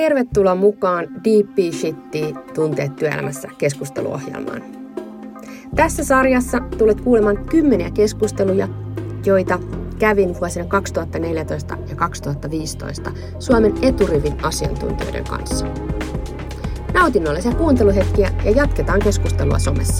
Tervetuloa mukaan Deep Shittiin tunteet työelämässä -keskusteluohjelmaan. Tässä sarjassa tulet kuulemaan 10 keskusteluja, joita kävin vuosina 2014 ja 2015 Suomen eturivin asiantuntijoiden kanssa. Nautinnollisia kuunteluhetkiä ja jatketaan keskustelua somessa.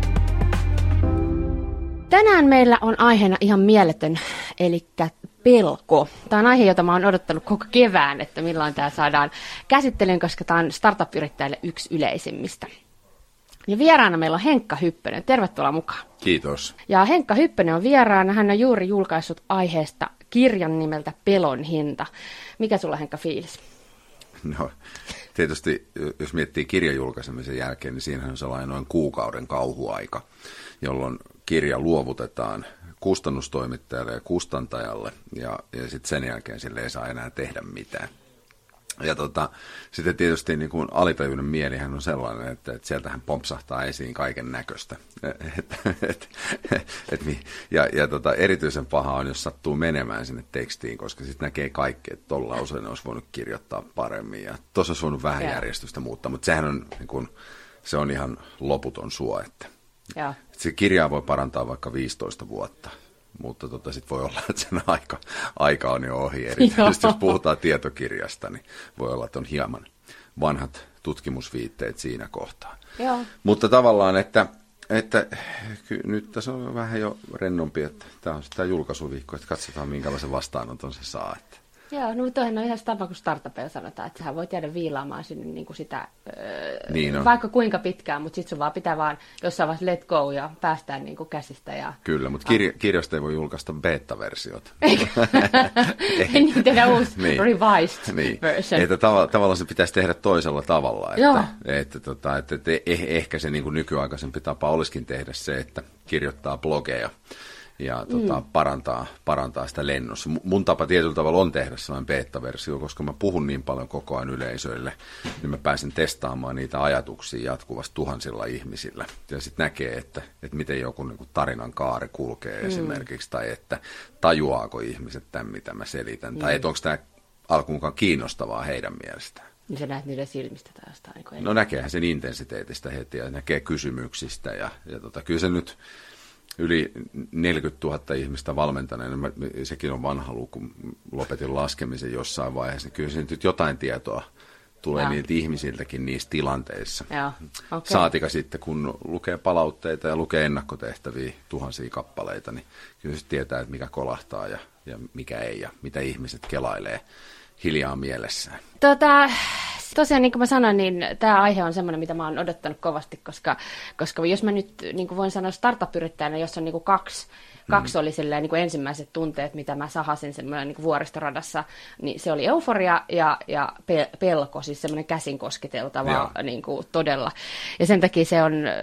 Tänään meillä on aiheena ihan mieletön, eli pelko. Tämä on aihe, jota mä oon odottanut koko kevään, että milloin tämä saadaan käsittelyyn, koska tämä on startup-yrittäjille yksi yleisimmistä. Ja vieraana meillä on Henkka Hyppönen. Tervetuloa mukaan. Kiitos. Ja Henkka Hyppönen on vieraana. Hän on juuri julkaissut aiheesta kirjan nimeltä Pelon hinta. Mikä sulla, Henkka, fiilis? No, tietysti jos miettii kirjan julkaisemisen jälkeen, niin siinähän on sellainen noin kuukauden kauhuaika, jolloin kirja luovutetaan kustannustoimittajalle ja kustantajalle, ja sitten sen jälkeen sille ei saa enää tehdä mitään. Ja sitten tietysti niin kuin alitajuinen mielihän on sellainen, että sieltähän pompsahtaa esiin kaiken näköistä. Erityisen paha on, jos sattuu menemään sinne tekstiin, koska sitten näkee kaikki, että tuolla usein olisi voinut kirjoittaa paremmin, ja tuossa olisi voinut vähän järjestystä muuttaa, mutta sehän on, niin kuin, se on ihan loputon suo, että se kirjaa voi parantaa vaikka 15 vuotta. Mutta sitten voi olla, että sen aika on jo ohi. Erityisesti jos puhutaan tietokirjasta, niin voi olla, että on hieman vanhat tutkimusviitteet siinä kohtaa. Joo. Mutta tavallaan, että nyt tässä on vähän jo rennompi, että tämä on sitä julkaisuviikko, että katsotaan minkälaisen vastaanoton se saa. Että. Joo, no toihan on ihan tapa, kun startupeilla sanotaan, että sähän voit jäädä viilaamaan sinne niin kuin sitä, vaikka kuinka pitkään, mutta sitten sun vaan pitää vaan jossain vaiheessa let go ja päästään niin kuin käsistä. Ja. Kyllä, mutta kirjasta ei voi julkaista beta-versiot. Niin, tehdään uusi revised version. Että tavallaan se pitäisi tehdä toisella tavalla. Että ehkä se niin kuin nykyaikaisempi tapa olisikin tehdä se, että kirjoittaa blogeja ja parantaa sitä lennossa. Mun tapa tietyllä tavalla on tehdä sellainen beta-versio, koska mä puhun niin paljon koko ajan yleisöille, niin mä pääsen testaamaan niitä ajatuksia jatkuvasti tuhansilla ihmisillä. Ja sitten näkee, että miten joku niin kuin tarinan kaari kulkee esimerkiksi, tai että tajuaako ihmiset tämän, mitä mä selitän, tai että onko tämä alkuunkaan kiinnostavaa heidän mielestään. Niin sä näet niiden silmistä taas. No näkeehän sen intensiteetistä heti ja näkee kysymyksistä ja kyllä se nyt yli 40 000 ihmistä valmentaneena, sekin on vanha luku, lopetin laskemisen jossain vaiheessa, niin kyllä se nyt jotain tietoa tulee niiltä ihmisiltäkin niissä tilanteissa. Okay. Saatika sitten, kun lukee palautteita ja lukee ennakkotehtäviä tuhansia kappaleita, niin kyllä se tietää, että mikä kolahtaa ja mikä ei ja mitä ihmiset kelailee hiljaa mielessään. Tosiaan, niin kuin mä sanoin, niin tämä aihe on semmoinen, mitä mä oon odottanut kovasti, koska jos mä nyt niin kuin voin sanoa startup-yrittäjänä, jos on niin kuin kaksi oli silleen, niin kuin ensimmäiset tunteet, mitä mä sahasin semmoinen niin kuin vuoristoradassa, niin se oli euforia ja pelko, siis semmoinen käsin kosketeltava niin kuin todella. Ja sen takia se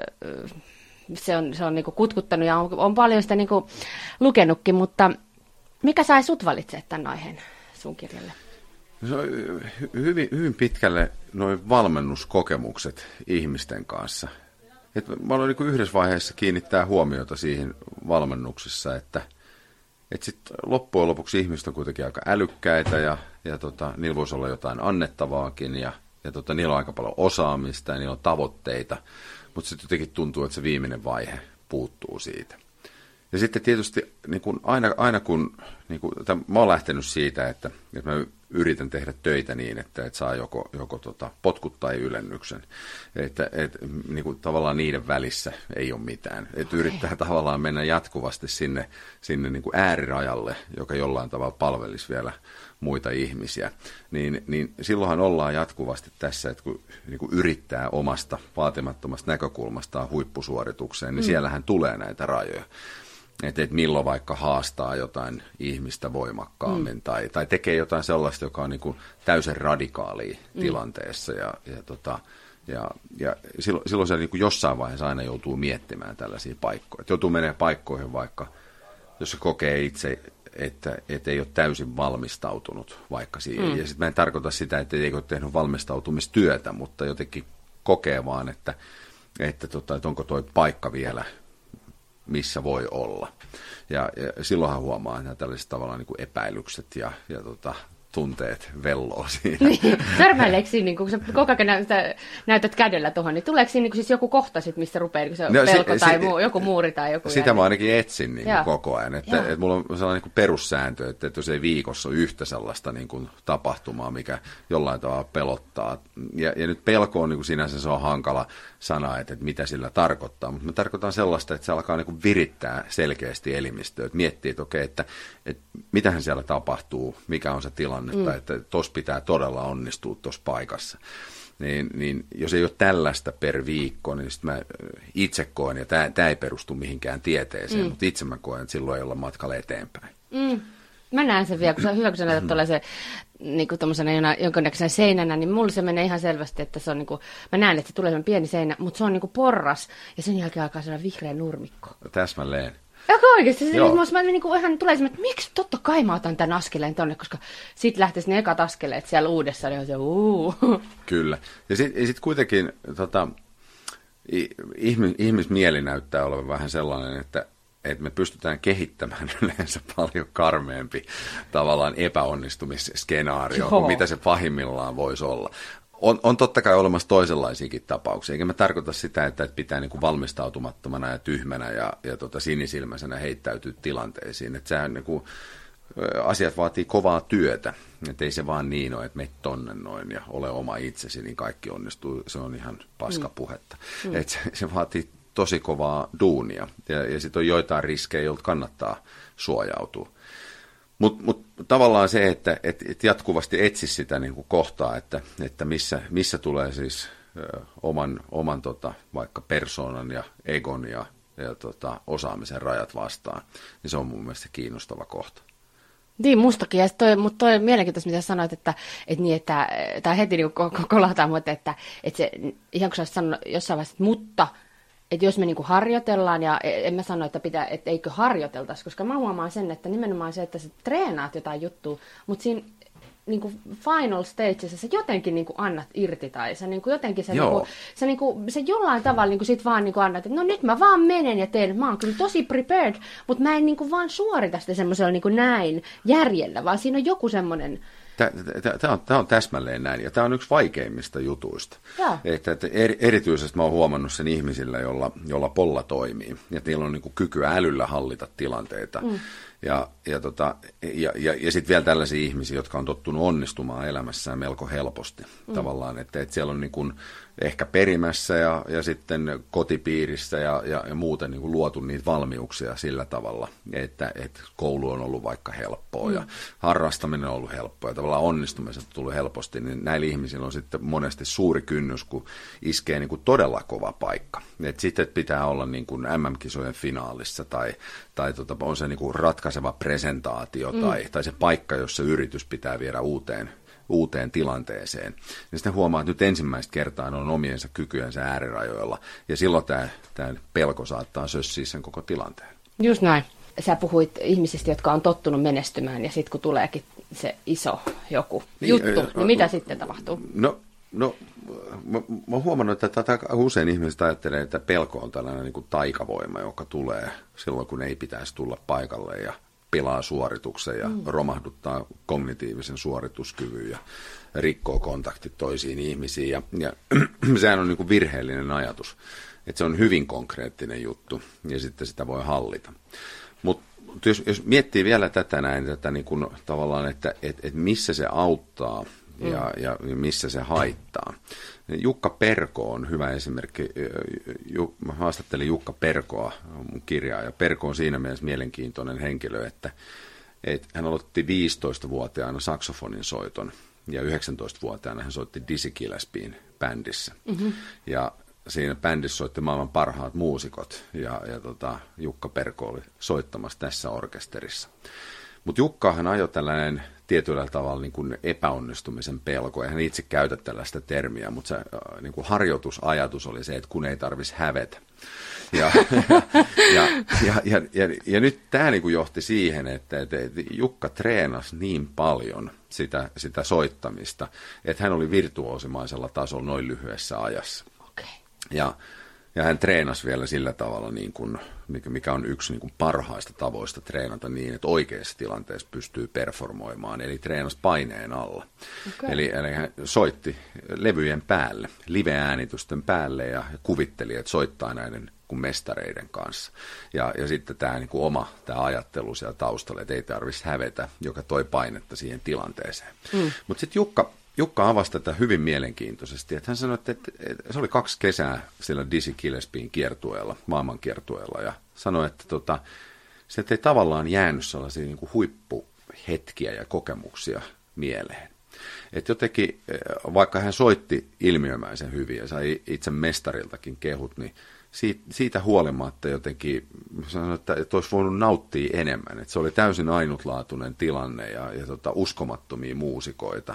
on niin kuin kutkuttanut ja on paljon sitä niin kuin lukenutkin, mutta mikä sai sut valitsemaan tämän aiheen sun kirjalle? Se on hyvin pitkälle nuo valmennuskokemukset ihmisten kanssa. Mä aloin niin yhdessä vaiheessa kiinnittää huomiota siihen valmennuksessa, että sit loppujen lopuksi ihmiset on kuitenkin aika älykkäitä ja niillä voisi olla jotain annettavaakin ja niillä on aika paljon osaamista ja niillä on tavoitteita, mutta sitten jotenkin tuntuu, että se viimeinen vaihe puuttuu siitä. Ja sitten tietysti niin kun aina kun mä oon lähtenyt siitä, että mä yritän tehdä töitä niin, että saa joko potkut tai ylennyksen. Että niin kuin tavallaan niiden välissä ei ole mitään. Että yrittää tavallaan mennä jatkuvasti sinne niin kuin äärirajalle, joka jollain tavalla palvelisi vielä muita ihmisiä. Niin silloinhan ollaan jatkuvasti tässä, että kun niin kuin yrittää omasta vaatimattomasta näkökulmastaan huippusuoritukseen, niin siellähän tulee näitä rajoja. Että milloin vaikka haastaa jotain ihmistä voimakkaammin tai tekee jotain sellaista, joka on niin kuin täysin radikaalia tilanteessa. Ja silloin se niin kuin jossain vaiheessa aina joutuu miettimään tällaisia paikkoja. Että joutuu menemään paikkoihin vaikka, jos se kokee itse, että ei ole täysin valmistautunut vaikka siihen. Ja sitten mä en tarkoita sitä, että ei ole tehnyt valmistautumistyötä, mutta jotenkin kokee vaan, että onko toi paikka vielä missä voi olla. Ja silloinhan huomaa nämä tällaiset tavallaan niin kuin epäilykset ja tunteet velloo siinä. Niin, törmäileekö siinä, niin kun sä koko ajan näytät kädellä tuohon, niin tuleeko siinä niin siis joku kohta, sit, missä rupeaa niin se pelko tai joku muuri tai joku? Sitä mä ainakin etsin niin koko ajan. Että mulla on sellainen niin perussääntö, että jos ei viikossa ole yhtä sellaista niin kuin tapahtumaa, mikä jollain tavalla pelottaa. Ja nyt pelko on niin kuin sinänsä se on hankala sana, että mitä sillä tarkoittaa. Mutta mä tarkoitan sellaista, että se alkaa niin kuin virittää selkeästi elimistöä. Että miettii, että okei, että mitähän siellä tapahtuu, mikä on se tilanne, tai että tuossa pitää todella onnistua tuossa paikassa. Niin jos ei ole tällaista per viikko, niin sitten mä itse koen, ja tämä ei perustu mihinkään tieteeseen, mutta itse mä koen, että silloin ei olla matkalla eteenpäin. Mä näen sen vielä, hyvä kun sä näytät tuollaisen niin jonkinnäköisen seinänä, niin mulle se menee ihan selvästi, että se on niin kuin, mä näen, että se tulee sellainen pieni seinä, mutta se on niin kuin porras, ja sen jälkeen alkaa sellainen vihreä nurmikko. Täsmälleen. Joko oikeasti? Mä niin ihan tulee semmoinen, että miksi totta kai mä otan tämän askeleen tonne, koska sitten lähtisi ne ekat askeleet siellä uudessa, niin on se Kyllä. Ja sit kuitenkin ihmismieli näyttää olevan vähän sellainen, että me pystytään kehittämään yleensä paljon karmeampi tavallaan epäonnistumisskenaario kuin mitä se pahimmillaan voisi olla. On totta kai olemassa toisenlaisiakin tapauksia, eikä mä tarkoita sitä, että pitää niin kuin valmistautumattomana ja tyhmänä ja sinisilmäisenä heittäytyä tilanteisiin. Että sehän niin kuin, asiat vaatii kovaa työtä, että ei se vaan niin ole, että meet tonne noin ja ole oma itsesi, niin kaikki onnistuu. Se on ihan paskapuhetta. Että se vaatii tosi kovaa duunia ja sitten on joitain riskejä, joilta kannattaa suojautua. Mutta tavallaan se, että jatkuvasti etsi sitä niin kuin kohtaa, että missä tulee siis oman vaikka persoonan ja egon ja osaamisen rajat vastaan, niin se on mun mielestä kiinnostava kohta. Niin, mustakin. Mutta toi on mielenkiintoista, mitä sanoit, että tämä heti niin kolahtaa, mutta että se, ihan kun sä olisit sanonut jossain vaiheessa, mutta että jos me niinku harjoitellaan, ja en mä sano, että eikö harjoiteltaisi, koska mä huomaan sen, että nimenomaan se, että sä treenaat jotain juttua, mutta siinä niinku final stageissa sä jotenkin niinku annat irti, tai sä niinku jotenkin se jollain tavalla niinku sit vaan niinku annat, että no nyt mä vaan menen ja teen, mä oon kyllä tosi prepared, mutta mä en niinku vaan suorita sitä semmoisella niinku näin järjellä, vaan siinä on joku semmoinen. Tämä on täsmälleen näin, ja tämä on yksi vaikeimmista jutuista. Että erityisesti mä oon huomannut sen ihmisillä, jolla polla toimii, ja niillä on niin kuin kykyä älyllä hallita tilanteita. Ja sitten vielä tällaisia ihmisiä, jotka on tottunut onnistumaan elämässään melko helposti. Tavallaan, että siellä on niin kuin ehkä perimässä ja sitten kotipiirissä ja muuten niin kuin luotu niitä valmiuksia sillä tavalla, että koulu on ollut vaikka helppoa ja harrastaminen on ollut helppoa ja tavallaan onnistumiset on tullut helposti, niin näillä ihmisillä on sitten monesti suuri kynnys, kun iskee niin kuin todella kova paikka. Että sitten pitää olla niin kuin MM-kisojen finaalissa tai on se niin kuin ratkaiseva presentaatio tai se paikka, jossa yritys pitää viedä uuteen tilanteeseen. Ja sitten huomaa, että nyt ensimmäistä kertaa on omiensa kykyjensä äärirajoilla, ja silloin tämä pelko saattaa sössiä sen koko tilanteen. Just näin. Sä puhuit ihmisistä, jotka on tottunut menestymään, ja sitten kun tuleekin se iso joku juttu, niin mitä sitten tapahtuu? No, mä oon huomannut, että usein ihmiset ajattelee, että pelko on tällainen niin kuin taikavoima, joka tulee silloin, kun ei pitäisi tulla paikalle ja pilaa suorituksen ja romahduttaa kognitiivisen suorituskyvyn ja rikkoo kontaktit toisiin ihmisiin. Ja sehän on niin kuin virheellinen ajatus, että se on hyvin konkreettinen juttu ja sitten sitä voi hallita. Mutta jos miettii vielä tätä niin kuin tavallaan, että missä se auttaa ja missä se haittaa. Jukka Perko on hyvä esimerkki. Mä haastattelin Jukka Perkoa, mun kirjaa, ja Perko on siinä mielessä mielenkiintoinen henkilö, että hän aloitti 15-vuotiaana saksofonin soiton, ja 19-vuotiaana hän soitti Dizzy Gillespieen bändissä. Ja siinä bändissä soitti maailman parhaat muusikot, ja Jukka Perko oli soittamassa tässä orkesterissa. Mutta Jukkahan ajoi tällainen tietyllä tavalla niin kuin epäonnistumisen pelko. Eihän itse käytä tällaista termiä, mutta se niin kuin harjoitusajatus oli se, että kun ei tarvitsisi hävetä. Ja nyt tämä niin kuin johti siihen, että Jukka treenasi niin paljon sitä soittamista, että hän oli virtuoosimaisella tasolla noin lyhyessä ajassa. Okay. Ja Ja hän treenasi vielä sillä tavalla, niin kuin, mikä on yksi niin kuin parhaista tavoista treenata niin, että oikeassa tilanteessa pystyy performoimaan, eli treenasi paineen alla. Okay. Eli hän soitti levyjen päälle, live-äänitysten päälle ja kuvitteli, että soittaa näiden kuin mestareiden kanssa. Ja sitten tämä niin kuin oma tämä ajattelu siellä taustalla, että ei tarvitsisi hävetä, joka toi painetta siihen tilanteeseen. Mutta sitten Jukka avasi tätä hyvin mielenkiintoisesti, että hän sanoi, että se oli 2 kesää siellä Dizzy Gillespieen kiertueella, maailmankiertueella, ja sanoi, että se ei tavallaan jäänyt sellaisia niin kuin huippuhetkiä ja kokemuksia mieleen. Että jotenkin, vaikka hän soitti ilmiömäisen hyvin ja sai itse mestariltakin kehut, niin siitä huolimatta jotenkin sanoin, että olisi voinut nauttia enemmän. Että se oli täysin ainutlaatuinen tilanne ja uskomattomia muusikoita.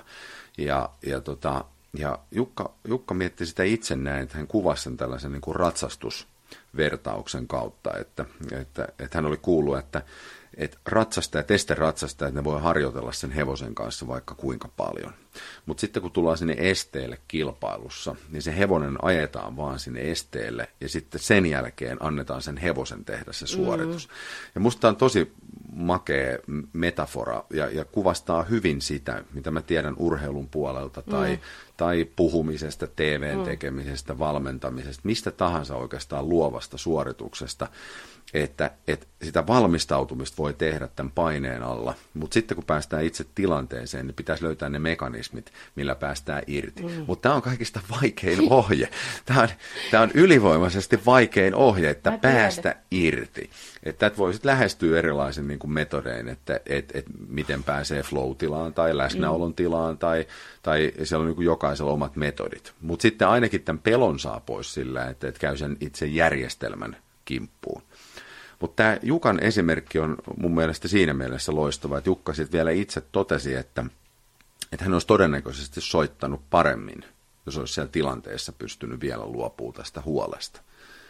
Ja Jukka mietti sitä itse näin, että hän kuvasi sen tällaisen niin kuin ratsastusvertauksen kautta, että hän oli kuullut, että ratsastajat, esteratsastajat, ne voi harjoitella sen hevosen kanssa vaikka kuinka paljon. Mutta sitten kun tullaan sinne esteelle kilpailussa, niin se hevonen ajetaan vaan sinne esteelle ja sitten sen jälkeen annetaan sen hevosen tehdä se suoritus. Ja musta on tosi makea metafora ja kuvastaa hyvin sitä, mitä mä tiedän urheilun puolelta tai puhumisesta, TVn tekemisestä, valmentamisesta, mistä tahansa oikeastaan luovasta suorituksesta, että sitä valmistautumista voi tehdä tämän paineen alla, mutta sitten kun päästään itse tilanteeseen, niin pitäisi löytää ne mekanismit, millä päästään irti. Mutta tämä on kaikista vaikein ohje. Tämä on ylivoimaisesti vaikein ohje, että päästä irti. Että voi sitten lähestyä erilaisin niin kuin metodein, että miten pääsee flow-tilaan tai läsnäolon tilaan, tai siellä on niin kuin jokaisella omat metodit. Mutta sitten ainakin tämän pelon saa pois sillä, että käy sen itse järjestelmän kimppuun. Mutta tämä Jukan esimerkki on mun mielestä siinä mielessä loistava, että Jukka sitten vielä itse totesi, että hän olisi todennäköisesti soittanut paremmin, jos olisi siellä tilanteessa pystynyt vielä luopumaan tästä huolesta.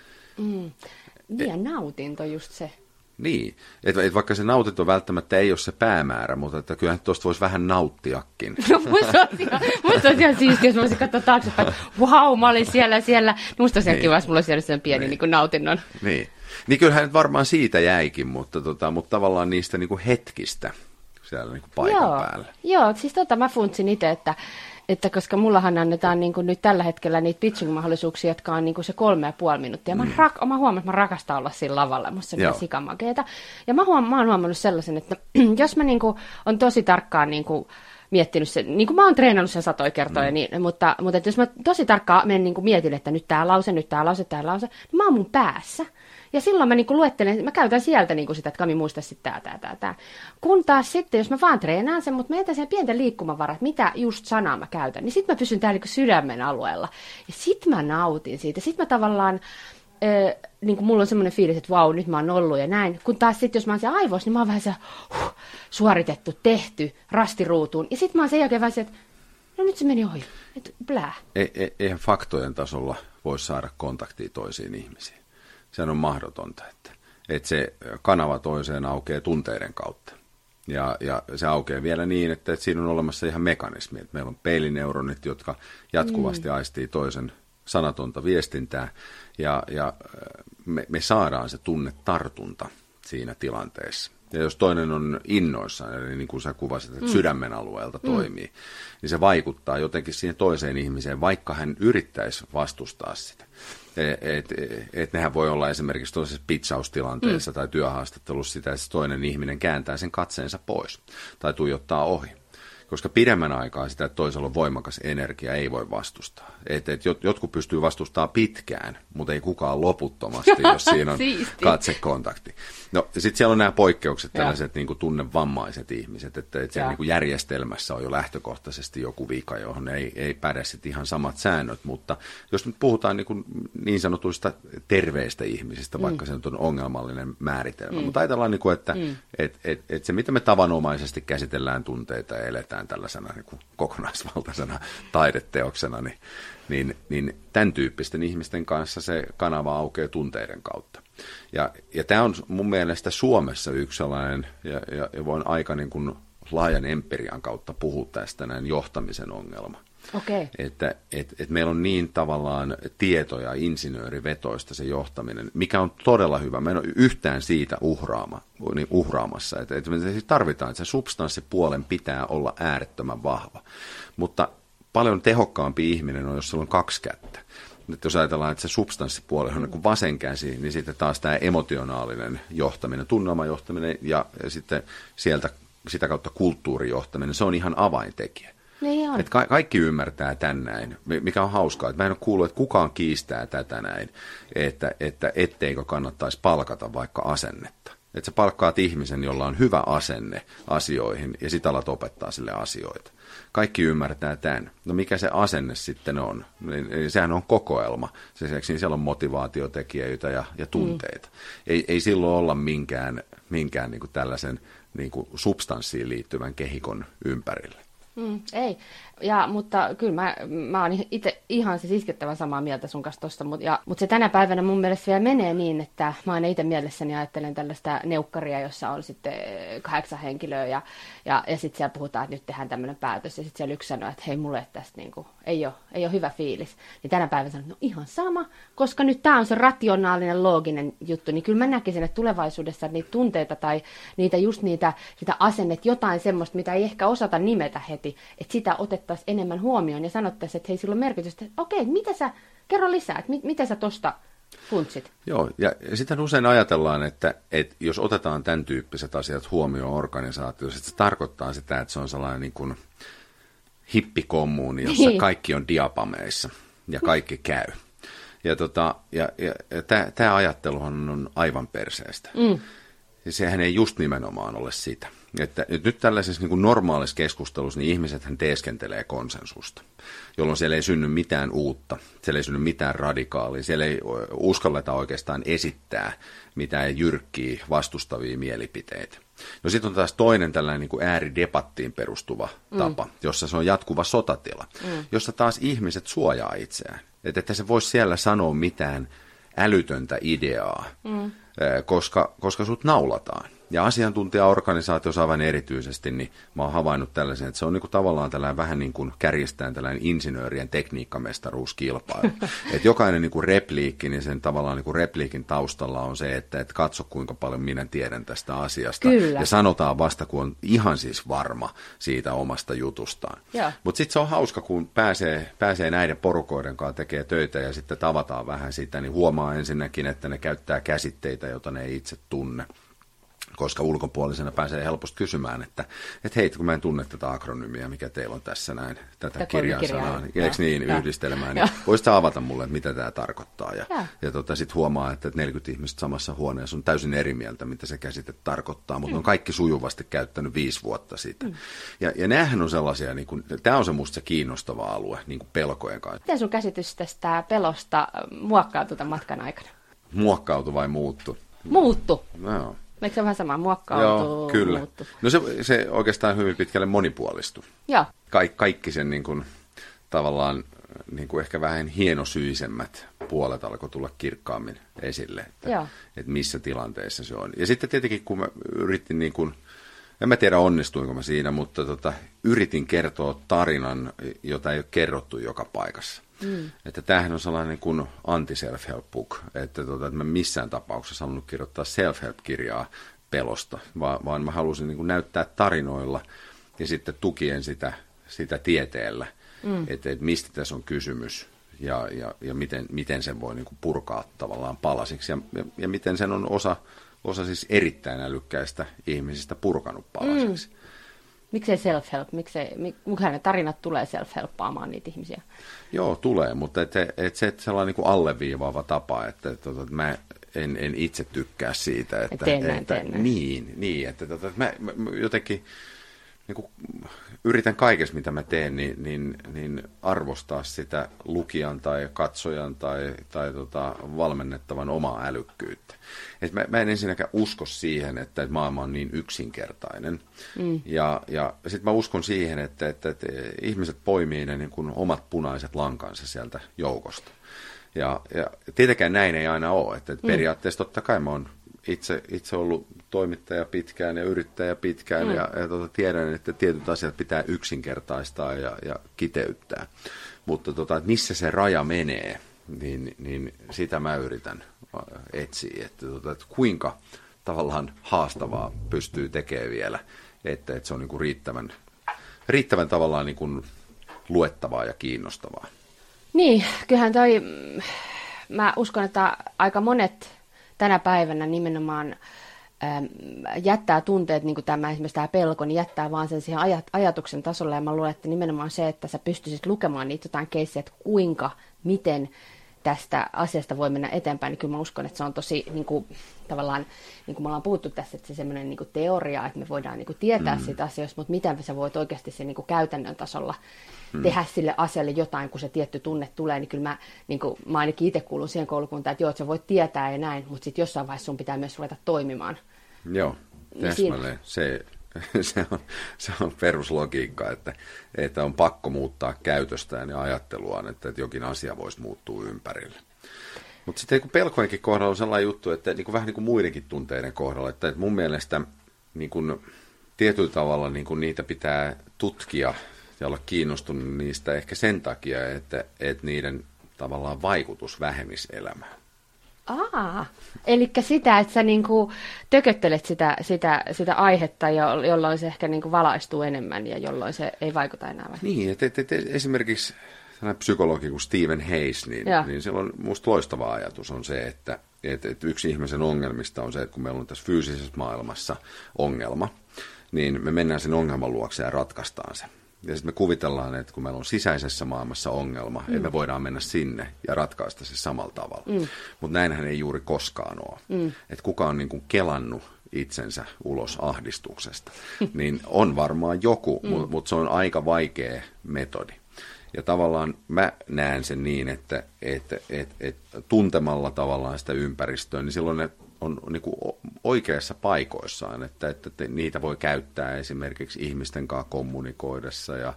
Ja nautinto just se. Niin, että vaikka se nautinto välttämättä ei ole se päämäärä, mutta että kyllähän tuosta voisi vähän nauttiakin. No musta olisi ihan siistiä, jos mä voisin katsoa taaksepäin, että vau, mä olin siellä. Musta olisi ihan kiva, jos mulla olisi siellä sen pieni niin kuin nautinnon. Niin kyllähän nyt varmaan siitä jäikin, mutta tavallaan niistä niin kuin hetkistä siellä niin kuin paikan päällä. Joo, siis mä funtsin itse, että koska mullahan annetaan niin kuin nyt tällä hetkellä niitä pitching-mahdollisuuksia, jotka on niin kuin se 3,5 minuuttia. Mä huomaan, että mä rakastan olla siinä lavalla, musta se on ihan sikamakeeta. Ja mä oon huomannut sellaisen, että jos mä niin kuin on tosi tarkkaan niin kuin miettinyt sen, niin kuin mä oon treenannut sen 100 kertoja, mutta että jos mä tosi tarkkaan menen niin kuin mietin, että nyt tää lause, niin mä oon mun päässä. Ja silloin mä niinku luettelen, mä käytän sieltä niinku sitä, että Kami muista sitten tää. Kun taas sitten, jos mä vaan treenaan sen, mutta mä jätän sen pienten liikkumavaraa, että mitä just sanaa mä käytän, niin sitten mä pysyn täällä niinku sydämen alueella. Ja sit mä nautin siitä. Sit mä tavallaan, niinku mulla on semmoinen fiilis, että vau, nyt mä oon ollut ja näin. Kun taas sitten, jos mä oon siellä aivoissa, niin mä oon vähän se suoritettu, tehty, rastiruutuun. Ja sit mä oon sen jälkeen vähän se, että no nyt se meni ohi. Että blää. Eihän faktojen tasolla voi saada kontaktia toisiin ihmisiin. Sehän on mahdotonta, että se kanava toiseen aukeaa tunteiden kautta. Ja se aukeaa vielä niin, että siinä on olemassa ihan mekanismi. Että meillä on peilineuronit, jotka jatkuvasti aistii toisen sanatonta viestintää. Ja me saadaan se tunnetartunta siinä tilanteessa. Ja jos toinen on innoissaan, eli niin kuin sä kuvasit, että sydämen alueelta toimii, niin se vaikuttaa jotenkin siihen toiseen ihmiseen, vaikka hän yrittäisi vastustaa sitä. Nehän voi olla esimerkiksi toisessa pitsaustilanteessa tai työhaastattelussa sitä, että toinen ihminen kääntää sen katseensa pois tai tuijottaa ohi. Koska pidemmän aikaa sitä, että toisella on voimakas energia, ei voi vastustaa. Jotkut pystyy vastustamaan pitkään, mutta ei kukaan loputtomasti, jos siinä on katsekontakti. No, sitten siellä on nämä poikkeukset, tällaiset niin kuin tunnevammaiset ihmiset, että siellä niin kuin järjestelmässä on jo lähtökohtaisesti joku vika, johon ei päde sitten ihan samat säännöt. Mutta jos nyt puhutaan niin sanotuista terveistä ihmisistä, vaikka se nyt on ongelmallinen määritelmä, mutta ajatellaan, niin kuin, että se, mitä me tavanomaisesti käsitellään tunteita ja eletään tällaisena niin kuin kokonaisvaltaisena taideteoksena, niin tämän tyyppisten ihmisten kanssa se kanava aukeaa tunteiden kautta. Ja tämä on mun mielestä Suomessa yksi sellainen, ja voin aika niin kuin laajan empirian kautta puhua tästä näin johtamisen ongelma. Okay. Että meillä on niin tavallaan tieto- ja insinöörivetoista se johtaminen, mikä on todella hyvä. Me en ole yhtään siitä uhraamassa. Että me tarvitaan, että se substanssipuolen pitää olla äärettömän vahva. Mutta paljon tehokkaampi ihminen on, jos sillä on 2 kättä. Nyt jos ajatellaan, että se substanssipuoli on niin kuin vasen käsi, niin sitten taas tämä emotionaalinen johtaminen, tunnelmajohtaminen ja sitten sitä kautta kulttuurijohtaminen, se on ihan avaintekijä. Niin on. Että kaikki ymmärtää tän näin, mikä on hauskaa. Että mä en ole kuullut, että kukaan kiistää tätä näin, että etteikö kannattaisi palkata vaikka asennetta. Että sä palkkaat ihmisen, jolla on hyvä asenne asioihin ja sit alat opettaa sille asioita. Kaikki ymmärtää tämän. No mikä se asenne sitten on? Sehän on kokoelma. Niin siellä on motivaatiotekijöitä ja tunteita. Ei silloin olla minkään niin kuin tällaisen niin kuin substanssiin liittyvän kehikon ympärille. Ei, mutta kyllä mä oon itse ihan siis iskettävän samaa mieltä sun kanssa tosta, mutta se tänä päivänä mun mielestä vielä menee niin, että mä aina itse mielessäni ajattelen tällaista neukkaria, jossa on sitten 8 henkilöä ja sitten siellä puhutaan, että nyt tehdään tämmöinen päätös ja sitten siellä yksi sanoo, että hei mulle tästä niinku, ei ole hyvä fiilis. Niin tänä päivänä sanon, no ihan sama, koska nyt tää on se rationaalinen, looginen juttu, niin kyllä mä näkisin, että tulevaisuudessa niitä tunteita tai sitä asennetta, jotain semmoista, mitä ei ehkä osata nimetä heti, että sitä otettaisiin enemmän huomioon ja sanottaisiin, että hei, sillä on merkitystä, että okei, kerro lisää, että mitä sä tosta funtsit? Joo, ja sitten usein ajatellaan, että jos otetaan tämän tyyppiset asiat huomioon organisaatiossa, että se tarkoittaa sitä, että se on sellainen niin kuin hippikommuuni, jossa kaikki on diapameissa ja kaikki käy. Ja tämä ajatteluhan on aivan perseestä. Ja sehän ei just nimenomaan ole sitä. Että nyt tällaisessa niin kuin normaalissa keskustelussa niin ihmisethän teeskentelee konsensusta, jolloin siellä ei synny mitään uutta, siellä ei synny mitään radikaalia, siellä ei uskalleta oikeastaan esittää mitään jyrkkiä vastustavia mielipiteitä. No sitten on taas toinen tällainen niin kuin ääridebattiin perustuva tapa, jossa se on jatkuva sotatila, jossa taas ihmiset suojaa itseään. Että se voisi siellä sanoa mitään älytöntä ideaa, koska sut naulataan. Ja asiantuntijaorganisaatiossa aivan erityisesti, niin mä oon havainnut tällaisen, että se on niin kuin tavallaan tällainen vähän niin kuin kärjestään tällainen insinöörien tekniikkamestaruuskilpailu. Että jokainen niin kuin repliikki, niin sen tavallaan niin kuin repliikin taustalla on se, että katso kuinka paljon minä tiedän tästä asiasta. Kyllä. Ja sanotaan vasta, kun on ihan siis varma siitä omasta jutustaan. Mutta sitten se on hauska, kun pääsee näiden porukoiden kanssa tekee töitä ja sitten tavataan vähän sitä, niin huomaa ensinnäkin, että ne käyttää käsitteitä, joita ne ei itse tunne. Koska ulkopuolisena pääsee helposti kysymään, että hei, kun mä en tunne tätä akronyymiä, mikä teillä on tässä näin, tätä kirjansanaa, eikö niin, yhdistelmään, niin voisitko avata mulle, että mitä tämä tarkoittaa? Ja sitten huomaa, että 40 ihmistä samassa huoneessa on täysin eri mieltä, mitä se käsite tarkoittaa, mutta on kaikki sujuvasti käyttänyt 5 vuotta sitä. Ja näähän on sellaisia, niin kuin, tämä on se musta se kiinnostava alue niin kuin pelkojen kanssa. Miten sun käsitys tästä pelosta muokkautui tämän matkan aikana? Muokkautui vai muuttu? Muuttu. No. Eikö se vähän sama? Muokkautuu, Joo, kyllä. muuttu. No se oikeastaan hyvin pitkälle monipuolistui. Joo. Kaikki sen niin kuin, tavallaan niin kuin ehkä vähän hienosyisemmät puolet alkoi tulla kirkkaammin esille, että missä tilanteessa se on. Ja sitten tietenkin, kun mä yritin, niin kuin, en mä tiedä onnistuinko mä siinä, mutta yritin kertoa tarinan, jota ei ole kerrottu joka paikassa. Että tämähän on sellainen kuin anti-self-help book, että mä missään tapauksessa halunnut kirjoittaa self-help-kirjaa pelosta, vaan mä halusin niin kuin näyttää tarinoilla ja sitten tukien sitä tieteellä, että mistä tässä on kysymys ja miten sen voi niin kuin purkaa tavallaan palasiksi ja miten sen on osa siis erittäin älykkäistä ihmisistä purkanut palasiksi. Miksei self-help? Miksei ne tarinat tulee self-helppaamaan niitä ihmisiä? Joo, tulee, mutta se sellainen niin kuin alleviivaava tapa, että mä en itse tykkää siitä. Että Niin, että mä jotenkin niin kuin yritän kaikessa, mitä mä teen, niin arvostaa sitä lukijan tai katsojan tai valmennettavan omaa älykkyyttä. Et mä en ensinnäkään usko siihen, että maailma on niin yksinkertainen. Ja sitten mä uskon siihen, että ihmiset poimii ne niin kuin omat punaiset lankansa sieltä joukosta. Ja tietenkään näin ei aina ole. Että periaatteessa totta kai mä oon itse ollut toimittaja pitkään ja yrittäjä pitkään ja tiedän, että tietyt asiat pitää yksinkertaistaa ja kiteyttää. Mutta että missä se raja menee, niin sitä mä yritän etsiä, että kuinka tavallaan haastavaa pystyy tekemään vielä, että se on niin kuin riittävän tavallaan niin kuin luettavaa ja kiinnostavaa. Niin, kyllähän mä uskon, että aika monet tänä päivänä nimenomaan jättää tunteet, niin kuin esimerkiksi tämä pelko, niin jättää vaan sen siihen ajatuksen tasolle. Ja mä luulen, että nimenomaan se, että sä pystyisit lukemaan niitä jotain keissejä, että miten tästä asiasta voi mennä eteenpäin, niin kyllä mä uskon, että se on tosi niin kuin, tavallaan, niin kuin me ollaan puhuttu tässä, että se semmoinen niin kuin teoria, että me voidaan niin kuin tietää siitä asioista, mutta miten sä voit oikeasti sen niin kuin käytännön tasolla tehdä sille asialle jotain, kun se tietty tunne tulee, niin kyllä mä ainakin itse kuulun siihen koulukuntaan, että joo, että sä voit tietää ja näin, mutta sitten jossain vaiheessa sun pitää myös ruveta toimimaan. Joo, täsmälleen. Se on peruslogiikka, että on pakko muuttaa käytöstään ja ajatteluaan, että jokin asia voisi muuttua ympärille. Mutta sitten pelkojenkin kohdalla on sellainen juttu, että vähän niin kuin muidenkin tunteiden kohdalla, että mun mielestä niin kuin tietyllä tavalla niin kuin niitä pitää tutkia ja olla kiinnostunut niistä ehkä sen takia, että niiden tavallaan vaikutus vähemisi elämään. Eli sitä, että sä niinku tököttelet sitä aihetta, jolloin se ehkä niinku valaistuu enemmän ja jolloin se ei vaikuta enää. Niin, että esimerkiksi psykologi kuin Stephen Hayes, niin sillä on musta loistava ajatus on se, että yksi ihmisen ongelmista on se, että kun meillä on tässä fyysisessä maailmassa ongelma, niin me mennään sen ongelman luokse ja ratkaistaan se. Ja sitten me kuvitellaan, että kun meillä on sisäisessä maailmassa ongelma, että me voidaan mennä sinne ja ratkaista se samalla tavalla. Mutta näinhän ei juuri koskaan ole. Että kuka on niin kuin kelannut itsensä ulos ahdistuksesta, niin on varmaan joku, mutta se on aika vaikea metodi. Ja tavallaan mä näen sen niin, että tuntemalla tavallaan sitä ympäristöä, niin silloin ne on niin kuin oikeassa paikoissaan, että niitä voi käyttää esimerkiksi ihmisten kanssa kommunikoidessa ja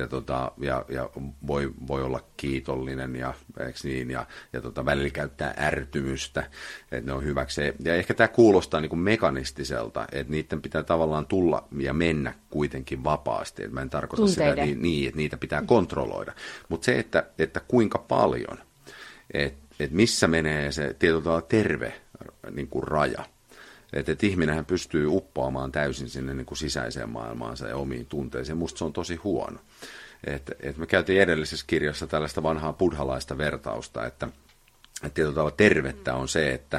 voi olla kiitollinen ja välillä käyttää ärtymystä, että ne on hyväksi. Ja ehkä tämä kuulostaa niin kuin mekanistiselta, että niiden pitää tavallaan tulla ja mennä kuitenkin vapaasti. Että mä en tarkoita sitä niin, että niitä pitää kontrolloida. Mutta se, että kuinka paljon, että missä menee se tietyllä tavalla terve niin kuin raja. Että ihminenhän pystyy uppoamaan täysin sinne niin kuin sisäiseen maailmaansa ja omiin tunteisiin. Musta se on tosi huono. Et me käytiin edellisessä kirjassa tällaista vanhaa buddhalaista vertausta, että tietyllä tavalla tervettä on se, että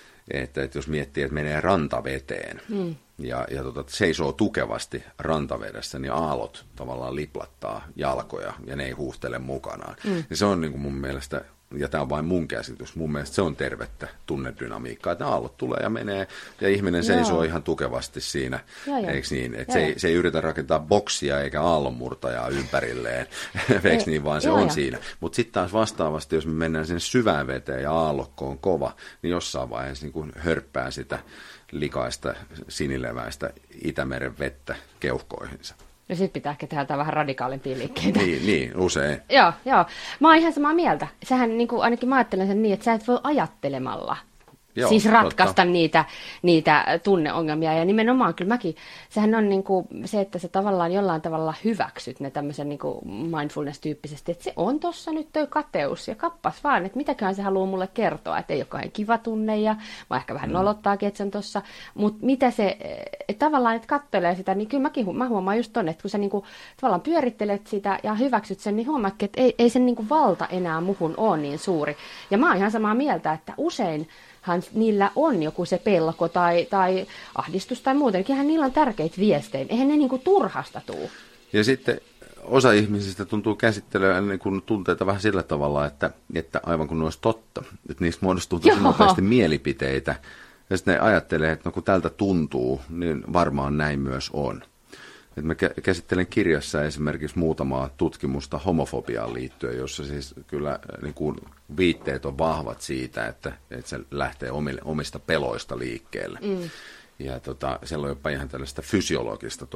jos miettii, että menee rantaveteen ja seisoo tukevasti rantavedessä, niin aallot tavallaan liplattaa jalkoja ja ne ei huuhtele mukanaan. Ja se on niin kuin mun mielestä, ja tämä on vain mun käsitys, mun mielestä se on tervettä tunnedynamiikkaa, että aallot tulee ja menee ja ihminen seisoo ihan tukevasti siinä, eikö niin? Että se ei yritä rakentaa boksia eikä aallonmurtajaa ympärilleen, eikö niin, vaan se on siinä. Mutta sitten taas vastaavasti, jos me mennään sen syvään veteen ja aallokko on kova, niin jossain vaiheessa niin kun hörppää sitä likaista sinileväistä Itämeren vettä keuhkoihinsa. Ja sitten pitää ehkä tehdä vähän radikaalimpia liikkeitä. Niin, usein. Joo. Mä oon ihan samaa mieltä. Sähän niin kuin, ainakin mä ajattelen sen niin, että sä et voi ajattelemalla siis ratkaista niitä tunneongelmia. Ja nimenomaan kyllä sehän on niin kuin se, että sä tavallaan jollain tavalla hyväksyt ne tämmöisen niin kuin mindfulness-tyyppisesti, että se on tossa nyt toi kateus ja kappas vaan, että mitäköhän se haluaa mulle kertoa, että ei ole kauhean kiva tunne ja mä ehkä vähän nolottaakin, että se on tossa, mutta mitä se, että tavallaan, että kattelee sitä, niin kyllä mä huomaan just ton, että kun sä niin kuin tavallaan pyörittelet sitä ja hyväksyt sen, niin huomaatkin, että ei sen niin kuin valta enää muhun ole niin suuri. Ja mä oon ihan samaa mieltä, että usein niillä on joku se pelko tai ahdistus tai muutenkin, niillä on tärkeitä viestejä. Eihän ne niinku turhasta tule. Ja sitten osa ihmisistä tuntuu käsittelemään niin tunteita vähän sillä tavalla, että aivan kun ne olisi totta. Että niistä muodostuu tosi nopeasti mielipiteitä. Ja sitten ne ajattelee, että no kun tältä tuntuu, niin varmaan näin myös on. Et mä käsittelen kirjassa esimerkiksi muutamaa tutkimusta homofobiaan liittyen, jossa siis kyllä niin kuin viitteet on vahvat siitä, että se lähtee omista peloista liikkeelle. Ja siellä on jopa ihan tällaista fysiologista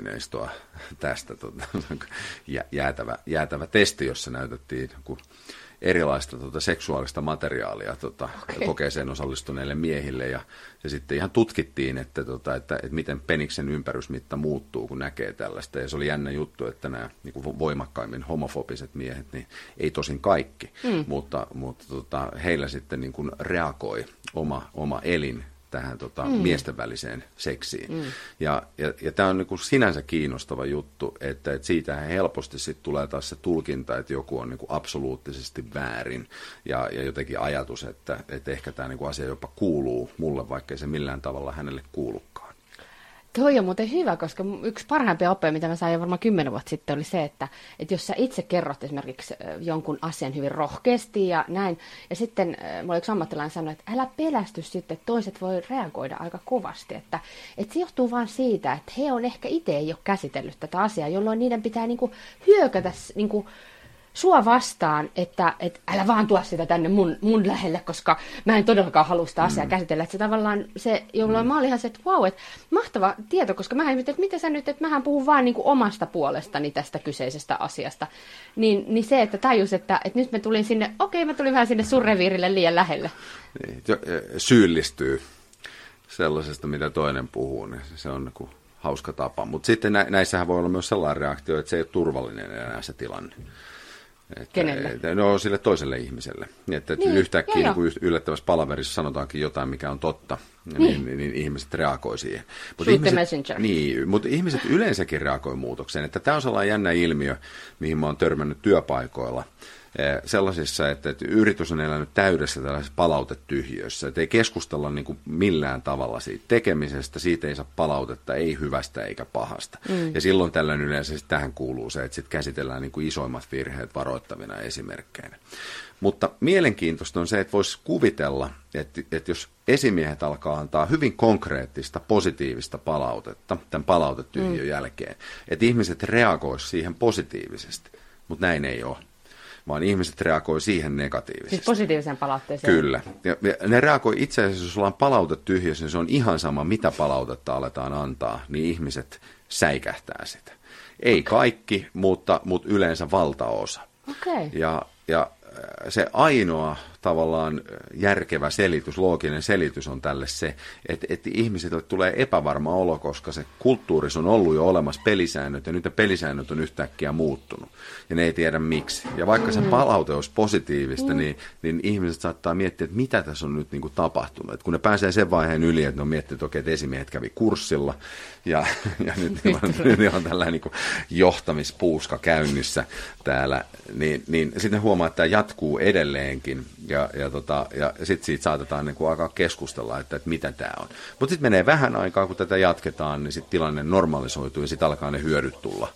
todistusaineistoa tästä jäätävä testi, jossa näytettiin erilaista seksuaalista materiaalia kokeeseen osallistuneille miehille. Ja sitten ihan tutkittiin, että miten peniksen ympärysmitta muuttuu, kun näkee tällaista. Ja se oli jännä juttu, että nämä niin kuin voimakkaimmin homofobiset miehet, niin ei tosin kaikki, mutta heillä sitten niin kuin reagoi oma elin tähän miesten väliseen seksiin. Ja tämä on niin kuin sinänsä kiinnostava juttu, että siitä helposti sitten tulee taas se tulkinta, että joku on niin kuin absoluuttisesti väärin ja jotenkin ajatus, että ehkä tämä niin kuin asia jopa kuuluu mulle, vaikka se millään tavalla hänelle kuulukaan. Toi on muuten hyvä, koska yksi parhaimpia oppeja, mitä mä sain jo varmaan 10 vuotta sitten, oli se, että jos sä itse kerrot esimerkiksi jonkun asian hyvin rohkeasti ja näin, ja sitten mulla yksi ammattilainen sanoi, että älä pelästy sitten, että toiset voi reagoida aika kovasti, että se johtuu vaan siitä, että he on ehkä itse ei ole käsitellyt tätä asiaa, jolloin niiden pitää niinku hyökätä niinku sua vastaan, että älä vaan tuo sitä tänne mun lähelle, koska mä en todellakaan halua sitä asiaa käsitellä. Että se tavallaan, jolloin mä olin ihan se, että vau, että mahtava tieto, koska mä en, että mitä sä nyt, että mähän puhun vaan niin kuin omasta puolestani tästä kyseisestä asiasta. Niin se, että tajus, että nyt mä tulin sinne, mä tulin vähän sinne sun reviirille liian lähelle. Niin, syyllistyy sellaisesta, mitä toinen puhuu, niin se on niin hauska tapa. Mutta sitten näissähän voi olla myös sellainen reaktio, että se ei ole turvallinen enää se tilanne. Kenelle? No sille toiselle ihmiselle. Että yhtäkkiä niin kuin yllättävässä palaverissa sanotaankin jotain, mikä on totta, niin ihmiset reagoi siihen. Shoot the messenger. Niin, mutta ihmiset yleensäkin reagoi muutokseen. Että tämä on sellainen jännä ilmiö, mihin mä oon törmännyt työpaikoilla. Sellaisissa, että yritys on elänyt täydessä tällaisessa palautetyhjössä, että ei keskustella niin kuin millään tavalla siitä tekemisestä, siitä ei saa palautetta, ei hyvästä eikä pahasta. Ja silloin tällöin yleensä tähän kuuluu se, että sitten käsitellään niin kuin isoimmat virheet varoittavina esimerkkeinä. Mutta mielenkiintoista on se, että voisi kuvitella, että jos esimiehet alkaa antaa hyvin konkreettista, positiivista palautetta tämän palautetyhjön jälkeen, että ihmiset reagoisivat siihen positiivisesti, mutta näin ei ole. Vaan ihmiset reagoi siihen negatiivisesti. Siis positiiviseen palautteeseen. Kyllä. Ja ne reagoi itse asiassa, jos ollaan palautetyhjössä, niin se on ihan sama, mitä palautetta aletaan antaa, niin ihmiset säikähtää sitä. Ei kaikki, mutta yleensä valtaosa. Okay. Ja se ainoa tavallaan järkevä selitys, looginen selitys on tälle se, että ihmisille tulee epävarma olo, koska se kulttuurissa on ollut jo olemassa pelisäännöt, ja nyt ne pelisäännöt on yhtäkkiä muuttunut, ja ne ei tiedä miksi. Ja vaikka se palaute olisi positiivista, niin ihmiset saattaa miettiä, että mitä tässä on nyt niin kuin tapahtunut. Et kun ne pääsee sen vaiheen yli, että ne on miettinyt, että esimiehet kävi kurssilla, ja nyt niillä on tällainen niin kuin johtamispuuska käynnissä täällä, niin sitten huomaa, että tämä jatkuu edelleenkin, ja sitten siitä saatetaan niin kuin alkaa keskustella, että mitä tämä on. Mutta sitten menee vähän aikaa, kun tätä jatketaan, niin sitten tilanne normalisoituu, ja sitten alkaa ne hyödyt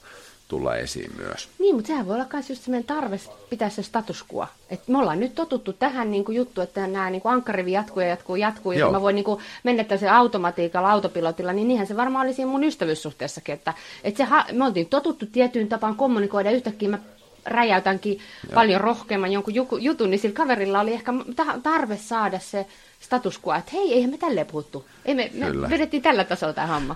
tulla esiin myös. Niin, mutta sehän voi olla myös just sellainen tarve pitää se status quo. Että me ollaan nyt totuttu tähän niin kuin juttu, että nämä niin kuin ankkarivi jatkuu, ja mä voin niin kuin mennä tällaisella automatiikalla, autopilotilla, niin niinhän se varmaan oli siinä mun ystävyyssuhteessakin, että me oltiin totuttu tiettyyn tapaan kommunikoida, ja yhtäkkiä mä räjäytänkin paljon rohkeamman jonkun jutun, niin sillä kaverilla oli ehkä tarve saada se status quo, että hei, eihän me tälleen puhuttu. Me vedettiin tällä tasolla tämä homma.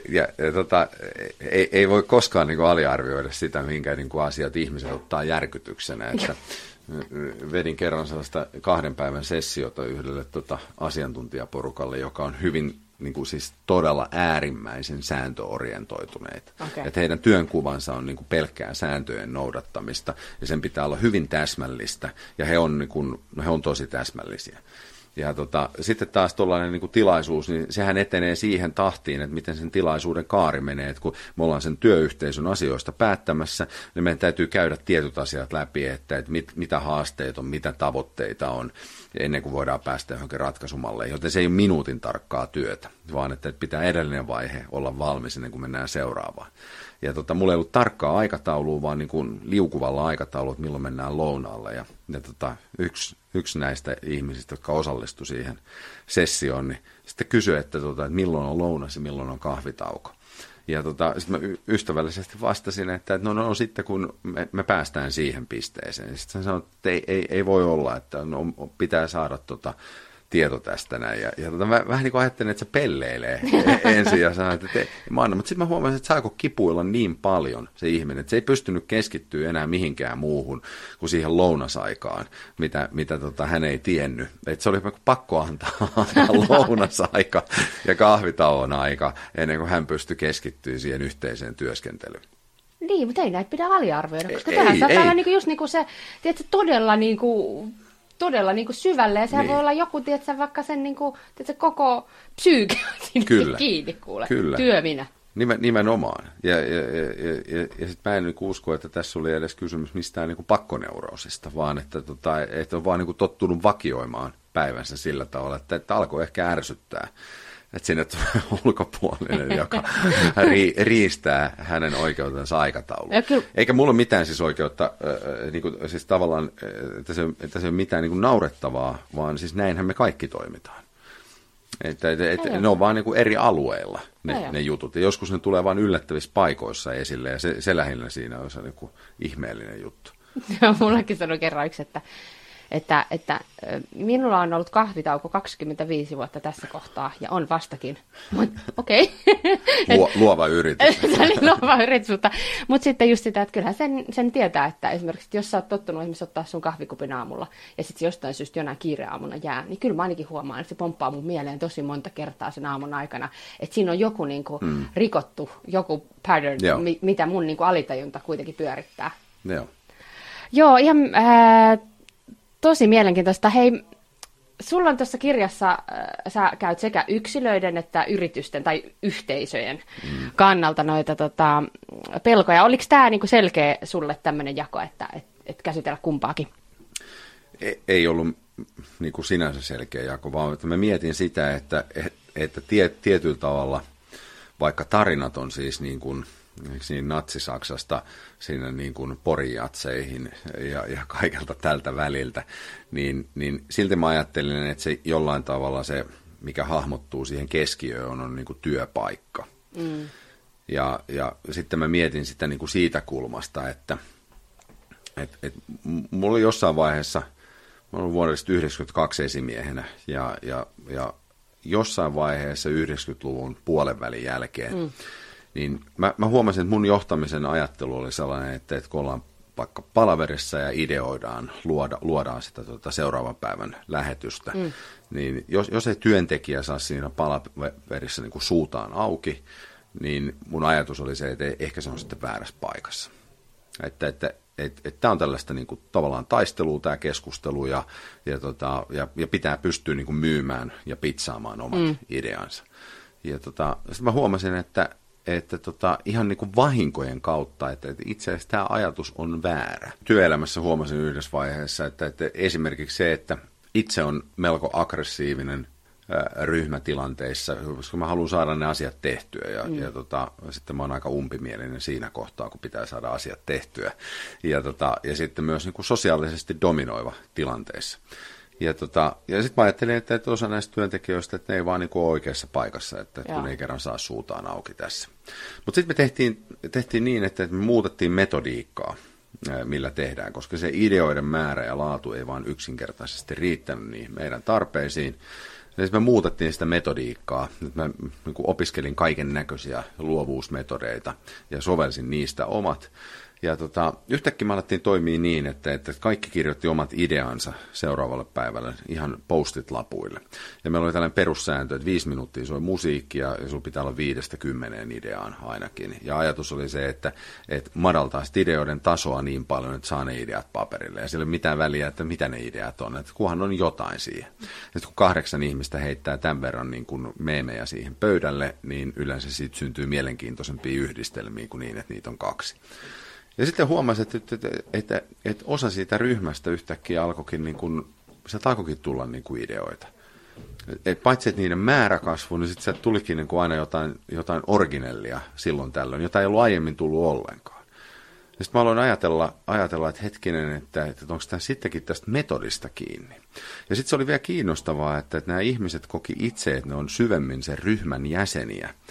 Ei voi koskaan niin kuin aliarvioida sitä, minkä niin kuin asiat ihmiset ottaa järkytyksenä. Että vedin kerran sellaista 2 päivän sessiota yhdelle asiantuntijaporukalle, joka on hyvin niin kuin siis todella äärimmäisen sääntöorientoituneita. Okay. Että heidän työnkuvansa on niin kuin pelkkää sääntöjen noudattamista, ja sen pitää olla hyvin täsmällistä, ja he on tosi täsmällisiä. Ja sitten taas tuollainen niin kuin tilaisuus, niin sehän etenee siihen tahtiin, että miten sen tilaisuuden kaari menee. Että kun me ollaan sen työyhteisön asioista päättämässä, niin meidän täytyy käydä tietyt asiat läpi, että mitä haasteita on, mitä tavoitteita on, ennen kuin voidaan päästä johonkin ratkaisumalleen. Joten se ei ole minuutin tarkkaa työtä, vaan että pitää edellinen vaihe olla valmis ennen kuin mennään seuraavaan. Ja mulla ei ollut tarkkaa aikataulua, vaan niin kuin liukuvalla aikataululla, että milloin mennään lounaalle. Ja yksi näistä ihmisistä, jotka osallistui siihen sessioon, niin sitten kysyi, että milloin on lounas ja milloin on kahvitauko. Ja sitten mä ystävällisesti vastasin, että no sitten kun me päästään siihen pisteeseen. Sitten hän sanoi, että ei voi olla, että pitää saada tieto tästä näin. Ja mä vähän niin kuin ajattelin, että se pelleilee ensin ja sanoin, että mä annan. Mutta sitten mä huomasin, että saako kipuilla niin paljon se ihminen, että se ei pystynyt keskittyä enää mihinkään muuhun kuin siihen lounasaikaan, mitä hän ei tiennyt. Että se oli pakko antaa lounasaika ja kahvitauon aika ennen kuin hän pystyi keskittyä siihen yhteiseen työskentelyyn. Niin, mutta ei näitä pidä aliarvioida, koska tähän saattaa olla niinku just niinku se, tiedätkö, todella niinku syvälle, ja sehän voi olla joku, tiedätkö, vaikka sen niinku, tiedätkö, koko psyyke kiinni, kuule, työminä. Nimenomaan. Ja sitten mä en niin usko, että tässä oli edes kysymys mistään niin pakkoneuroosista, vaan että on vaan niin tottunut vakioimaan päivänsä sillä tavalla, että alkoi ehkä ärsyttää. Että sinne tulee ulkopuolinen, joka riistää hänen oikeutensa aikatauluun. Eikä mulla ole mitään siis oikeutta, siis tavallaan, että se ei ole mitään niin naurettavaa, vaan siis näinhän me kaikki toimitaan. Että ne on vaan niin eri alueilla ne jutut. Ja joskus ne tulee vain yllättävissä paikoissa esille, ja se lähinnä siinä on se niin ihmeellinen juttu. Mullakin sanoi kerran yksi, että minulla on ollut kahvitauko 25 vuotta tässä kohtaa, ja on vastakin. Okei. Luova yritys. Se oli luova yritys, mutta sitten just sitä, että kyllähän sen tietää, että esimerkiksi jos sä oot tottunut esimerkiksi ottaa sun kahvikupin aamulla, ja sitten jostain syystä jonain kiireaamuna jää, niin kyllä mä ainakin huomaan, että se pomppaa mun mieleen tosi monta kertaa sen aamun aikana, että siinä on joku niinku rikottu, joku pattern, mitä mun niinku alitajunta kuitenkin pyörittää. Joo, ihan tosi mielenkiintoista. Hei, sulla on tuossa kirjassa, sä käyt sekä yksilöiden että yritysten tai yhteisöjen kannalta noita pelkoja. Oliko tämä niinku selkeä sulle tämmöinen jako, että käsitellä kumpaakin? Ei ollut niinku sinänsä selkeä jako, vaan että mä mietin sitä, että tietyllä tavalla, vaikka tarinat on siis niin kuin Natsi-Saksasta siinä niin kuin porijatseihin ja kaikelta tältä väliltä, niin silti mä ajattelin, että se jollain tavalla se, mikä hahmottuu siihen keskiöön, on niin kuin työpaikka. Ja sitten mä mietin sitä niin kuin siitä kulmasta, että mulla oli jossain vaiheessa, mä olin vuodesta 1992 esimiehenä, ja jossain vaiheessa 90-luvun puolenvälin jälkeen, niin mä huomasin, että mun johtamisen ajattelu oli sellainen, että kun ollaan vaikka palaverissa ja ideoidaan, luodaan sitä seuraavan päivän lähetystä, niin jos ei työntekijä saa siinä palaverissa niin kuin suutaan auki, niin mun ajatus oli se, että ehkä se on sitten väärässä paikassa. Että tämä on tällaista niin kuin, tavallaan taistelua tämä keskustelu ja pitää pystyä niin kuin myymään ja pitsaamaan omat ideansa. Ja sitten mä huomasin, että ihan niin kuin vahinkojen kautta, että itse asiassa tämä ajatus on väärä. Työelämässä huomasin yhdessä vaiheessa, että esimerkiksi se, että itse on melko aggressiivinen ryhmätilanteissa, koska mä haluan saada ne asiat tehtyä ja sitten mä oon aika umpimielinen siinä kohtaa, kun pitää saada asiat tehtyä. Ja sitten myös niin kuin sosiaalisesti dominoiva tilanteissa. Ja sitten mä ajattelin, että osa näistä työntekijöistä, että ne ei vaan niin kuin oikeassa paikassa, että kun ei kerran saa suutaan auki tässä. Mutta sitten me tehtiin niin, että me muutettiin metodiikkaa, millä tehdään, koska se ideoiden määrä ja laatu ei vaan yksinkertaisesti riittänyt niihin meidän tarpeisiin. Ja sitten me muutettiin sitä metodiikkaa. Nyt mä niin kuin opiskelin kaiken näköisiä luovuusmetodeita ja sovelsin niistä omat. Ja yhtäkkiä me alettiin toimia niin, että kaikki kirjoitti omat ideansa seuraavalle päivälle ihan post-it-lapuille. Ja meillä oli tällainen perussääntö, että 5 minuuttia soi musiikkia ja sulla pitää olla 5-10 ideaan ainakin. Ja ajatus oli se, että madaltaa sitä ideoiden tasoa niin paljon, että saa ne ideat paperille. Ja sillä ei ole mitään väliä, että mitä ne ideat on, että kunhan on jotain siihen. Ja kun 8 ihmistä heittää tämän verran niin kuin meemejä siihen pöydälle, niin yleensä siitä syntyy mielenkiintoisempia yhdistelmiä kuin niin, että niitä on 2. Ja sitten huomasin, että osa siitä ryhmästä yhtäkkiä alkoikin tulla niin kuin ideoita. Et paitsi, että niiden määrä kasvoi, niin sitten tulikin niin kuin aina jotain originellia silloin tällöin, jota ei ollut aiemmin tullut ollenkaan. Ja sitten mä aloin ajatella, että hetkinen, että onko tämä sittenkin tästä metodista kiinni. Ja sitten se oli vielä kiinnostavaa, että nämä ihmiset koki itse, että ne on syvemmin sen ryhmän jäseniä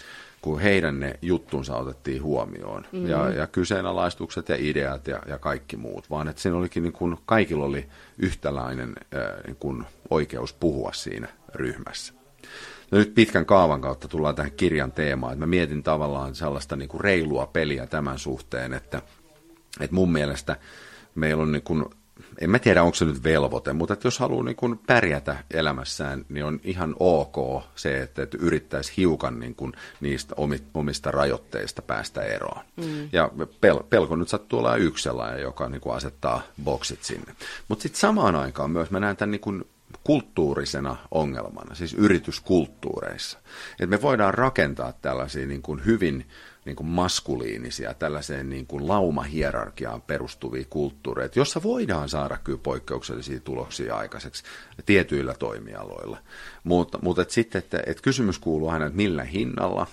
kun heidän ne juttunsa otettiin huomioon. Ja kyseenalaistukset ja ideat ja kaikki muut, vaan että siinä olikin niin kuin, kaikilla oli yhtäläinen niin kuin oikeus puhua siinä ryhmässä. No nyt pitkän kaavan kautta tullaan tähän kirjan teemaan, että mä mietin tavallaan sellaista niin kuin reilua peliä tämän suhteen, että mun mielestä meillä on niin kuin, en mä tiedä, onko se nyt velvoite, mutta että jos haluaa niin kuin pärjätä elämässään, niin on ihan ok se, että yrittäisi hiukan niin kuin niistä omista rajoitteista päästä eroon. Ja pelko nyt sattuu olla yksi sellainen, joka niin kuin asettaa boksit sinne. Mutta sitten samaan aikaan myös mä näen tämän niin kuin kulttuurisena ongelmana, siis yrityskulttuureissa. Että me voidaan rakentaa tällaisia niin kuin hyvin niin kuin maskuliinisia, tällaiseen niin kuin laumahierarkiaan perustuvia kulttuureita, jossa voidaan saada kyllä poikkeuksellisia tuloksia aikaiseksi tietyillä toimialoilla. Mutta sitten, että kysymys kuuluu aina, että millä hinnalla,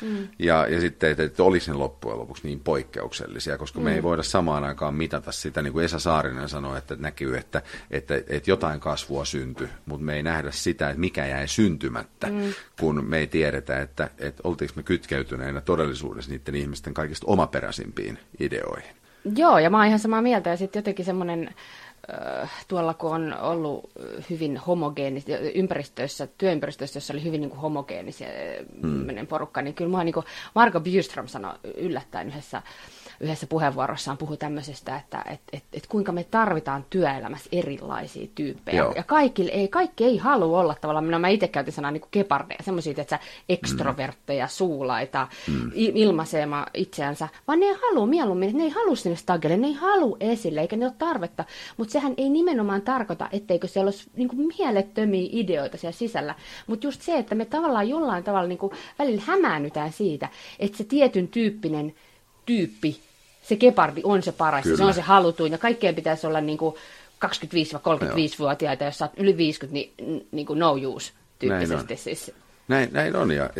ja sitten, että olisi ne loppujen lopuksi niin poikkeuksellisia, koska me ei voida samaan aikaan mitata sitä, niin kuin Esa Saarinen sanoi, että näkyy, että jotain kasvua syntyi, mutta me ei nähdä sitä, että mikä jäi syntymättä, kun me ei tiedetä, että oltiinko me kytkeytyneenä todellisuudessa niiden ihmisten kaikista omaperäisimpiin ideoihin. Joo, ja mä oon ihan samaa mieltä, ja sitten jotenkin semmoinen tuolla kun on ollut hyvin homogeenisia työympäristöissä, jossa oli hyvin niin kuin homogeenisia porukka, niin kyllä mua niin kuin Marco Bjurström sanoi yllättäen yhdessä puheenvuorossaan puhui tämmöisestä, että kuinka me tarvitaan työelämässä erilaisia tyyppejä. Joo. Ja kaikki ei halua olla tavallaan, mä itse käytin sanaa niin kuin gepardeja, semmoisia, että ekstrovertteja, suulaita, ilmaisemaan itseänsä, vaan ne ei halua mieluummin, että ne ei halua sinne stagelle, ne ei halua esille, eikä ne ole tarvetta, mutta sehän ei nimenomaan tarkoita, etteikö siellä olisi niin kuin mielettömiä ideoita siellä sisällä, mutta just se, että me tavallaan jollain tavalla niin kuin välillä hämäännytään siitä, että se tietyn tyyppinen tyyppi, se gepardi on se paras, se on se halutuin, ja kaikkeen pitäisi olla niin kuin 25-35-vuotiaita, jos sä oot yli 50, niin kuin no use tyyppisesti. Siis. Näin on, ja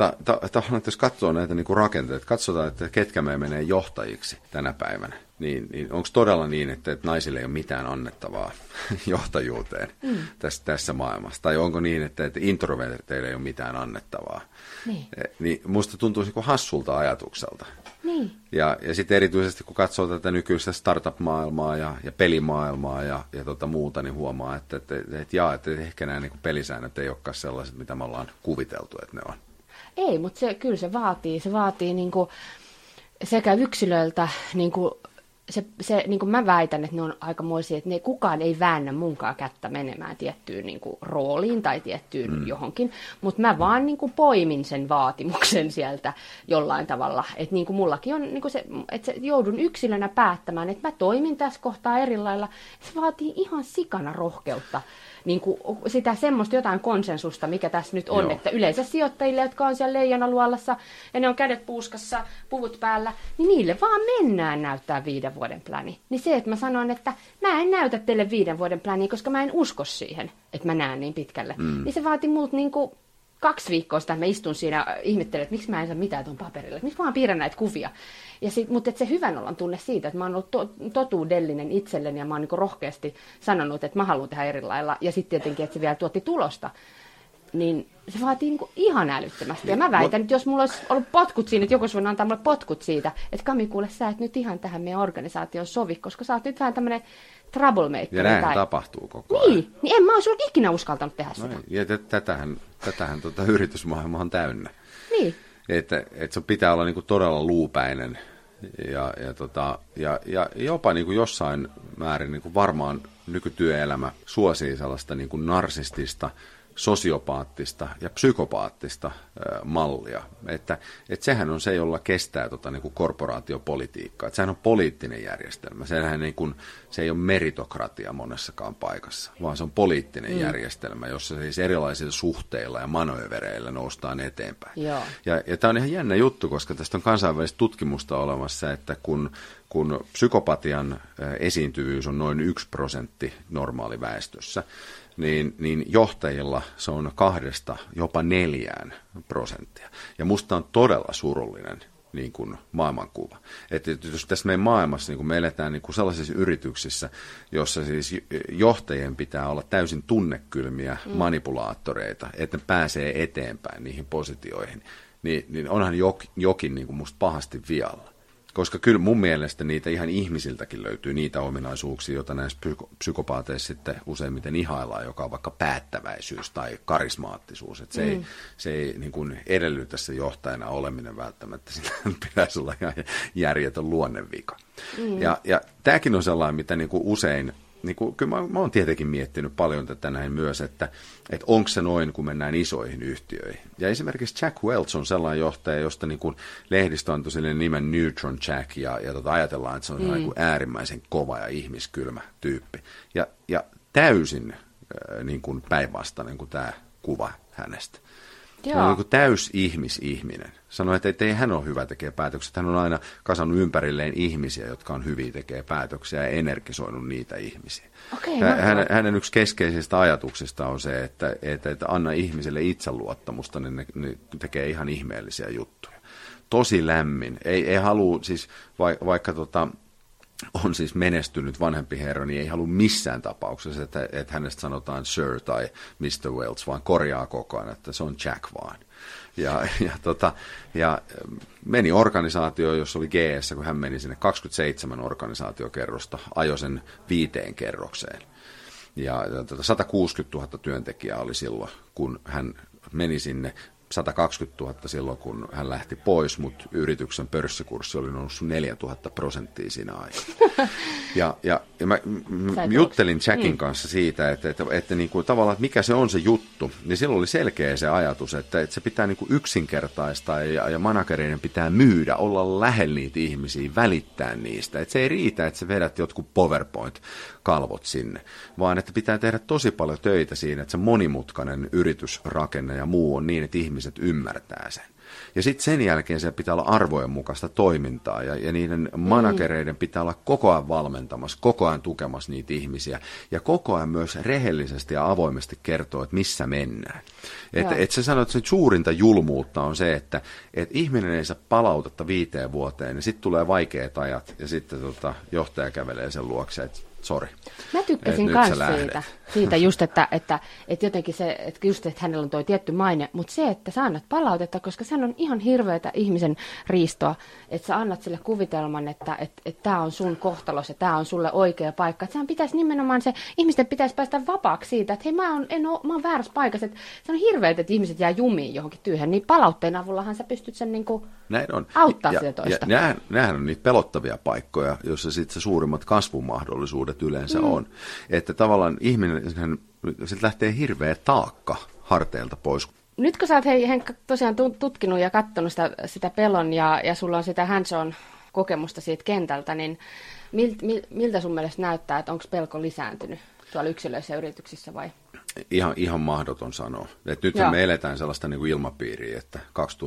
jos katsoo näitä niin kuin rakenteita, katsotaan, että ketkä me menee johtajiksi tänä päivänä, niin onko todella niin, että naisille ei ole mitään annettavaa johtajuuteen tässä maailmassa? Tai onko niin, että introverteille ei ole mitään annettavaa? Niin musta tuntuu niin kuin hassulta ajatukselta. Niin. Ja sitten erityisesti, kun katsoo tätä nykyistä startup-maailmaa ja pelimaailmaa ja muuta, niin huomaa, että ehkä nämä niin kuin pelisäännöt ei olekaan sellaiset, mitä me ollaan kuviteltu, että ne on. Ei, mutta kyllä se vaatii niin kuin sekä yksilöiltä, niin kuin se niin kuin mä väitän, että ne on aikamoisia, että kukaan ei väännä munkaan kättä menemään tiettyyn niin kuin rooliin tai tiettyyn johonkin, mutta mä vaan niin kuin poimin sen vaatimuksen sieltä jollain tavalla, että niin kuin mullakin on niin kuin se, että joudun yksilönä päättämään, että mä toimin tässä kohtaa eri lailla, se vaatii ihan sikana rohkeutta. Niin kuin sitä semmoista jotain konsensusta, mikä tässä nyt on, että yleensä sijoittajille, jotka on siellä leijonaluolassa ja ne on kädet puuskassa, puvut päällä, niin niille vaan mennään näyttää 5 vuoden pläni. Niin se, että mä sanon, että mä en näytä teille 5 vuoden pläniä, koska mä en usko siihen, että mä näen niin pitkälle. Niin se vaati multa niin kuin 2 viikkoa sitä, että mä istun siinä ihmettelen, että miksi mä en saa mitään tuon paperille, miksi mä vaan piirrän näitä kuvia. Mutta se hyvän olon tunne siitä, että mä oon ollut totuudellinen itselleni ja mä oon niin rohkeasti sanonut, että mä haluan tehdä eri lailla. Ja sitten tietenkin, että se vielä tuotti tulosta. Niin se vaatii niin ihan älyttömästi. Ja mä väitän, että jos mulla olisi ollut potkut siinä, että joku olisi voinut antaa mulle potkut siitä, että Kami, kuule, sä et nyt ihan tähän meidän organisaatioon sovi, koska sä oot nyt vähän tämmöinen troublemaker. Ja näin tapahtuu koko ajan. Niin en mä olisi ikinä uskaltanut tehdä sitä. Ja tätähän yritysmaailma on täynnä. Niin. Että se pitää olla niin kuin todella luupäinen ja jopa niin kuin jossain määrin niin kuin varmaan nykytyöelämä suosii sellaista niin kuin narsistista, sosiopaattista ja psykopaattista mallia. Että sehän on se, jolla kestää niin kuin korporaatiopolitiikkaa. Että sehän on poliittinen järjestelmä. Se ei ole meritokratia monessakaan paikassa, vaan se on poliittinen järjestelmä, jossa siis erilaisilla suhteilla ja manöövereillä noustaan eteenpäin. Ja tämä on ihan jännä juttu, koska tästä on kansainvälistä tutkimusta olemassa, että kun psykopatian esiintyvyys on noin 1% normaaliväestössä, niin johtajilla se on 2–4%. Ja musta on todella surullinen niin kuin maailmankuva. Että jos tässä meidän maailmassa niin kuin me eletään niin kuin sellaisissa yrityksissä, jossa siis johtajien pitää olla täysin tunnekylmiä manipulaattoreita, että ne pääsee eteenpäin niihin positioihin, niin onhan jokin niin kuin musta pahasti vialla. Koska kyllä mun mielestä niitä ihan ihmisiltäkin löytyy niitä ominaisuuksia, joita näissä psykopaateissa sitten useimmiten ihaillaan, joka on vaikka päättäväisyys tai karismaattisuus. Että se ei niin kuin edellytä se johtajana oleminen välttämättä, sitä pitäisi olla ihan järjetön luonnevika. Ja tämäkin on sellainen, mitä niin kuin usein, niin kuin, kyllä mä oon tietenkin miettinyt paljon tätä näin myös, että onko se noin, kun mennään isoihin yhtiöihin. Ja esimerkiksi Jack Welch on sellainen johtaja, josta niin kuin lehdistö antoi sille nimen Neutron Jack, ja ajatellaan, että se on niin kuin äärimmäisen kova ja ihmiskylmä tyyppi. Ja täysin niin kuin päinvastainen kuin tämä kuva hänestä. Hän on niin kuin täys ihminen. Sanoi, että ei hän ole hyvä tekee päätöksiä. Hän on aina kasannut ympärilleen ihmisiä, jotka on hyviä tekee päätöksiä ja energisoinut niitä ihmisiä. Hänen yksi keskeisistä ajatuksista on se, että anna ihmisille itseluottamusta, niin ne tekee ihan ihmeellisiä juttuja. Tosi lämmin. Ei halua, siis vaikka on siis menestynyt vanhempi herra, niin ei halua missään tapauksessa, että hänestä sanotaan Sir tai Mr. Welch, vaan korjaa koko ajan, että se on Jack vaan. Ja meni organisaatio, jossa oli GS, kun hän meni sinne 27 organisaatiokerrosta, ajoi sen 5 kerrokseen. Ja 160 000 työntekijää oli silloin, kun hän meni sinne. 120 000 silloin, kun hän lähti pois, mutta yrityksen pörssikurssi oli noussut 4000% siinä aikana. Ja mä juttelin Jackin kanssa siitä, että niin kuin tavallaan, että mikä se on se juttu, niin silloin oli selkeä se ajatus, että se pitää niin kuin yksinkertaistaa ja managereiden pitää myydä, olla lähellä niitä ihmisiä, välittää niistä. Että se ei riitä, että sä vedät jotkut PowerPoint-kalvot sinne, vaan että pitää tehdä tosi paljon töitä siinä, että se monimutkainen yritysrakenne ja muu on niin, että ihmiset ymmärtää sen. Ja sitten sen jälkeen se pitää olla arvojen mukaista toimintaa ja niiden managereiden pitää olla koko ajan valmentamassa, koko ajan tukemassa niitä ihmisiä ja koko ajan myös rehellisesti ja avoimesti kertoo, että missä mennään. Että sä sanot, että se suurinta julmuutta on se, että ihminen ei saa palautetta 5 vuoteen ja sitten tulee vaikeat ajat ja sitten johtaja kävelee sen luokse, että sori. Mä tykkäsin myös siitä just, että jotenkin se, että just, että hänellä on toi tietty maine, mutta se, että sä annat palautetta, koska se on ihan hirveätä ihmisen riistoa, että sä annat sille kuvitelman, että tää on sun kohtalos ja tää on sulle oikea paikka. Että sehän pitäisi nimenomaan ihmisten pitäisi päästä vapaaksi siitä, että hei mä oon väärässä paikassa. Että se on hirveätä, että ihmiset jää jumiin johonkin työhön, niin palautteen avullahan sä pystyt sen niinku auttaa sitä toista. Ja nämähän on niitä pelottavia paikkoja, joissa sitten se suurimmat kasvumahdollisuudet yleensä on. Että tavallaan ihminen, siltä lähtee hirveä taakka harteilta pois. Nyt kun sä oot Henkka tosiaan tutkinut ja katsonut sitä pelon ja sulla on sitä hands-on kokemusta siitä kentältä, niin miltä sun mielestä näyttää, että onko pelko lisääntynyt tuolla yksilöissä ja yrityksissä vai? Ihan mahdoton sanoa. Nythän me eletään sellaista niin kuin ilmapiiriä, että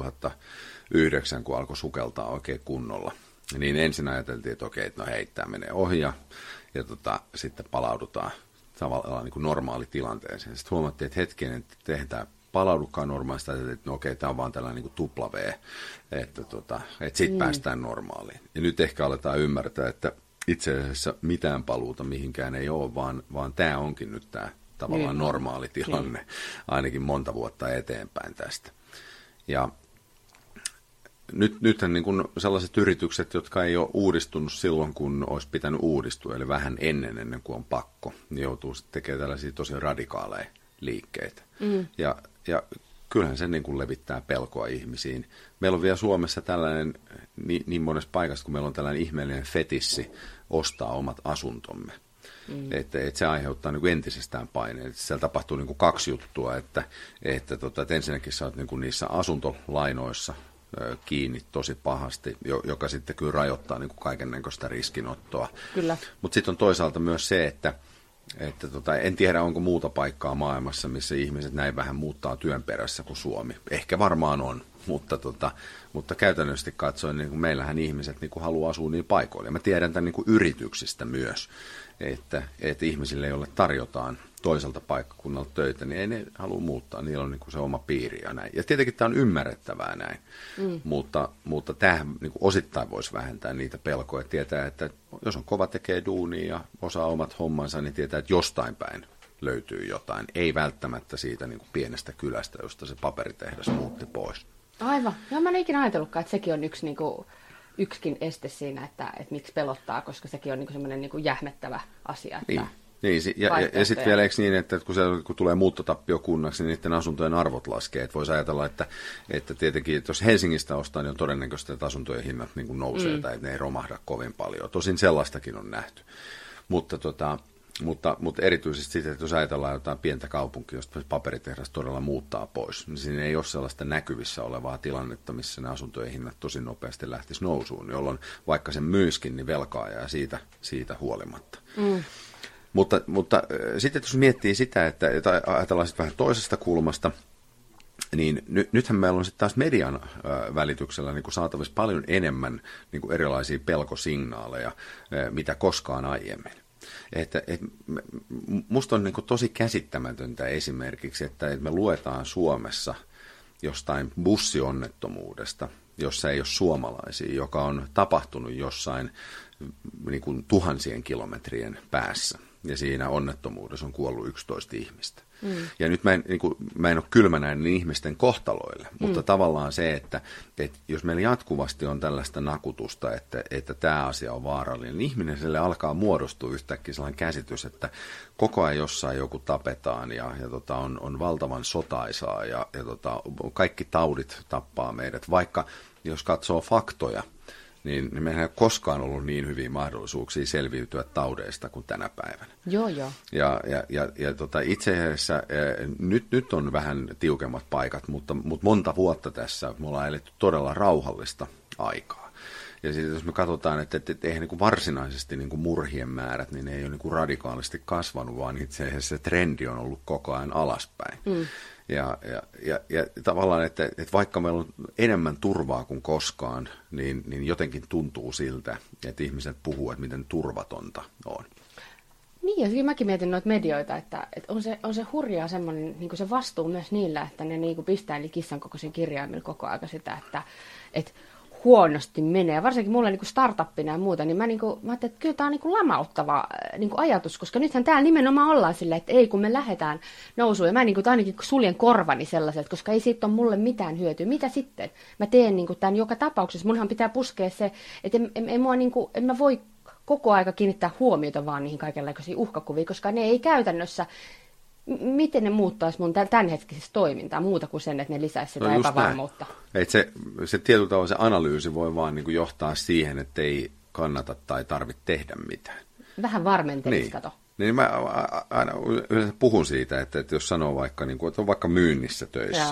2009, kun alkoi sukeltaa oikein kunnolla, niin ensin ajateltiin, että okei, no hei, tämä menee ohi ja sitten palaudutaan tavallaan niin kuin normaalitilanteeseen. Sitten huomattiin, että hetken, että tehdään palaudukaan normaalista, että no okei, tämä on vaan tällainen niin kuin tupla V, että sitten päästään normaaliin. Ja nyt ehkä aletaan ymmärtää, että itse asiassa mitään paluuta mihinkään ei ole, vaan tämä onkin nyt tämä tavallaan normaali tilanne, ainakin monta vuotta eteenpäin tästä. Ja nythän niin kuin sellaiset yritykset, jotka ei ole uudistunut silloin, kun olisi pitänyt uudistua, eli vähän ennen kuin on pakko, niin joutuu sitten tekemään tällaisia tosi radikaaleja liikkeitä. Ja kyllähän se niin kuin levittää pelkoa ihmisiin. Meillä on vielä Suomessa tällainen, niin monessa paikassa, kun meillä on tällainen ihmeellinen fetissi ostaa omat asuntomme. Että se aiheuttaa niin kuin entisestään paineita. Siellä tapahtuu niin kuin 2 juttua, että ensinnäkin sä oot niin kuin niissä asuntolainoissa kiinni tosi pahasti, joka sitten kyllä rajoittaa niin kuin kaikennäköistä riskinottoa. Mutta sitten on toisaalta myös se, että en tiedä, onko muuta paikkaa maailmassa, missä ihmiset näin vähän muuttaa työn perässä kuin Suomi. Ehkä varmaan on, mutta käytännössä katsoen niin kuin meillähän ihmiset niin kuin haluaa asua niin paikoilla. Ja mä tiedän tämän niin kuin yrityksistä myös, että ihmisille, joille tarjotaan toiselta paikkakunnalta töitä, niin ei ne halua muuttaa. Niillä on niin kuin se oma piiri ja näin. Ja tietenkin tämä on ymmärrettävää näin, mutta tämähän niin kuin osittain voisi vähentää niitä pelkoja. Tietää, että jos on kova tekee duunia ja osaa omat hommansa, niin tietää, että jostain päin löytyy jotain. Ei välttämättä siitä niin kuin pienestä kylästä, josta se paperitehdas muutti pois. Aivan. Joo, mä en ikinä ajatellutkaan, että sekin on yksikin este siinä, että miksi pelottaa, koska sekin on semmoinen jähmettävä asia. Että Niin, ja sitten vielä eikö niin, että kun tulee muuttotappio kunnaksi, niin niiden asuntojen arvot laskee. Että voisi ajatella, että tietenkin, että jos Helsingistä ostaa, niin on todennäköistä, että asuntojen hinnat niin kuin nousee tai että ne ei romahda kovin paljon. Tosin sellaistakin on nähty. Mutta erityisesti sitten, että jos ajatellaan jotain pientä kaupunkia, josta paperitehdas todella muuttaa pois, niin siinä ei ole sellaista näkyvissä olevaa tilannetta, missä ne asuntojen hinnat tosi nopeasti lähtisi nousuun, jolloin vaikka sen myyskin, niin velkaa jää siitä huolimatta. Mutta sitten jos miettii sitä, että ajatellaan sitten vähän toisesta kulmasta, niin nythän meillä on sitten taas median välityksellä niin kuin saatavissa paljon enemmän niin kuin erilaisia pelkosignaaleja, mitä koskaan aiemmin. Musta on niin kuin tosi käsittämätöntä esimerkiksi, että me luetaan Suomessa jostain bussionnettomuudesta, jossa ei ole suomalaisia, joka on tapahtunut jossain niin kuin tuhansien kilometrien päässä. Ja siinä onnettomuudessa on kuollut 11 ihmistä. Ja nyt mä en ole kylmä näiden ihmisten kohtaloille, mutta tavallaan se, että jos meillä jatkuvasti on tällaista nakutusta, että tämä asia on vaarallinen, niin ihmiselle alkaa muodostua yhtäkkiä sellainen käsitys, että koko ajan jossain joku tapetaan ja on valtavan sotaisaa ja kaikki taudit tappaa meidät, vaikka jos katsoo faktoja, niin meillä ei ole koskaan ollut niin hyviä mahdollisuuksia selviytyä taudeista kuin tänä päivänä. Joo. Ja itse asiassa nyt on vähän tiukemmat paikat, mutta monta vuotta tässä me ollaan eletty todella rauhallista aikaa. Ja sitten jos me katsotaan, että eihän niin kuin varsinaisesti niin kuin murhien määrät, niin ne ei ole niin kuin radikaalisti kasvanut, vaan itse asiassa se trendi on ollut koko ajan alaspäin. Ja tavallaan, että vaikka meillä on enemmän turvaa kuin koskaan, niin jotenkin tuntuu siltä, että ihmiset puhuu, että miten turvatonta on. Niin, ja mäkin mietin noita medioita, että on se hurjaa semmoinen niin kuin se vastuu myös niillä, että ne niin kuin pistää eli kissan kokoisen kirjaimilla koko aika sitä, että huonosti menee. Varsinkin mulle niin kuin startuppina ja muuta, niin mä ajattelin, että kyllä tämä on niin kuin lamauttava niin kuin ajatus, koska nythän täällä nimenomaan ollaan silleen, että ei kun me lähdetään nousuun. Ja mä niin kuin, ainakin suljen korvani sellaiset, koska ei siitä ole mulle mitään hyötyä. Mitä sitten? Mä teen niin kuin tämän joka tapauksessa. Munhan pitää puskea se, että en mä voi koko aika kiinnittää huomiota vaan niihin kaikenlaisiin uhkakuviin, koska ne ei käytännössä, miten ne muuttaisi mun tämänhetkisessä toimintaa muuta kuin sen, että ne lisäisi sitä epävarmuutta. Se tietyllä tavalla se analyysi voi vaan niin kuin johtaa siihen, että ei kannata tai tarvitse tehdä mitään. Vähän varmentelisi, kato. Niin mä aina yleensä puhun siitä, että jos sanoo vaikka, niin kuin, että on vaikka myynnissä töissä,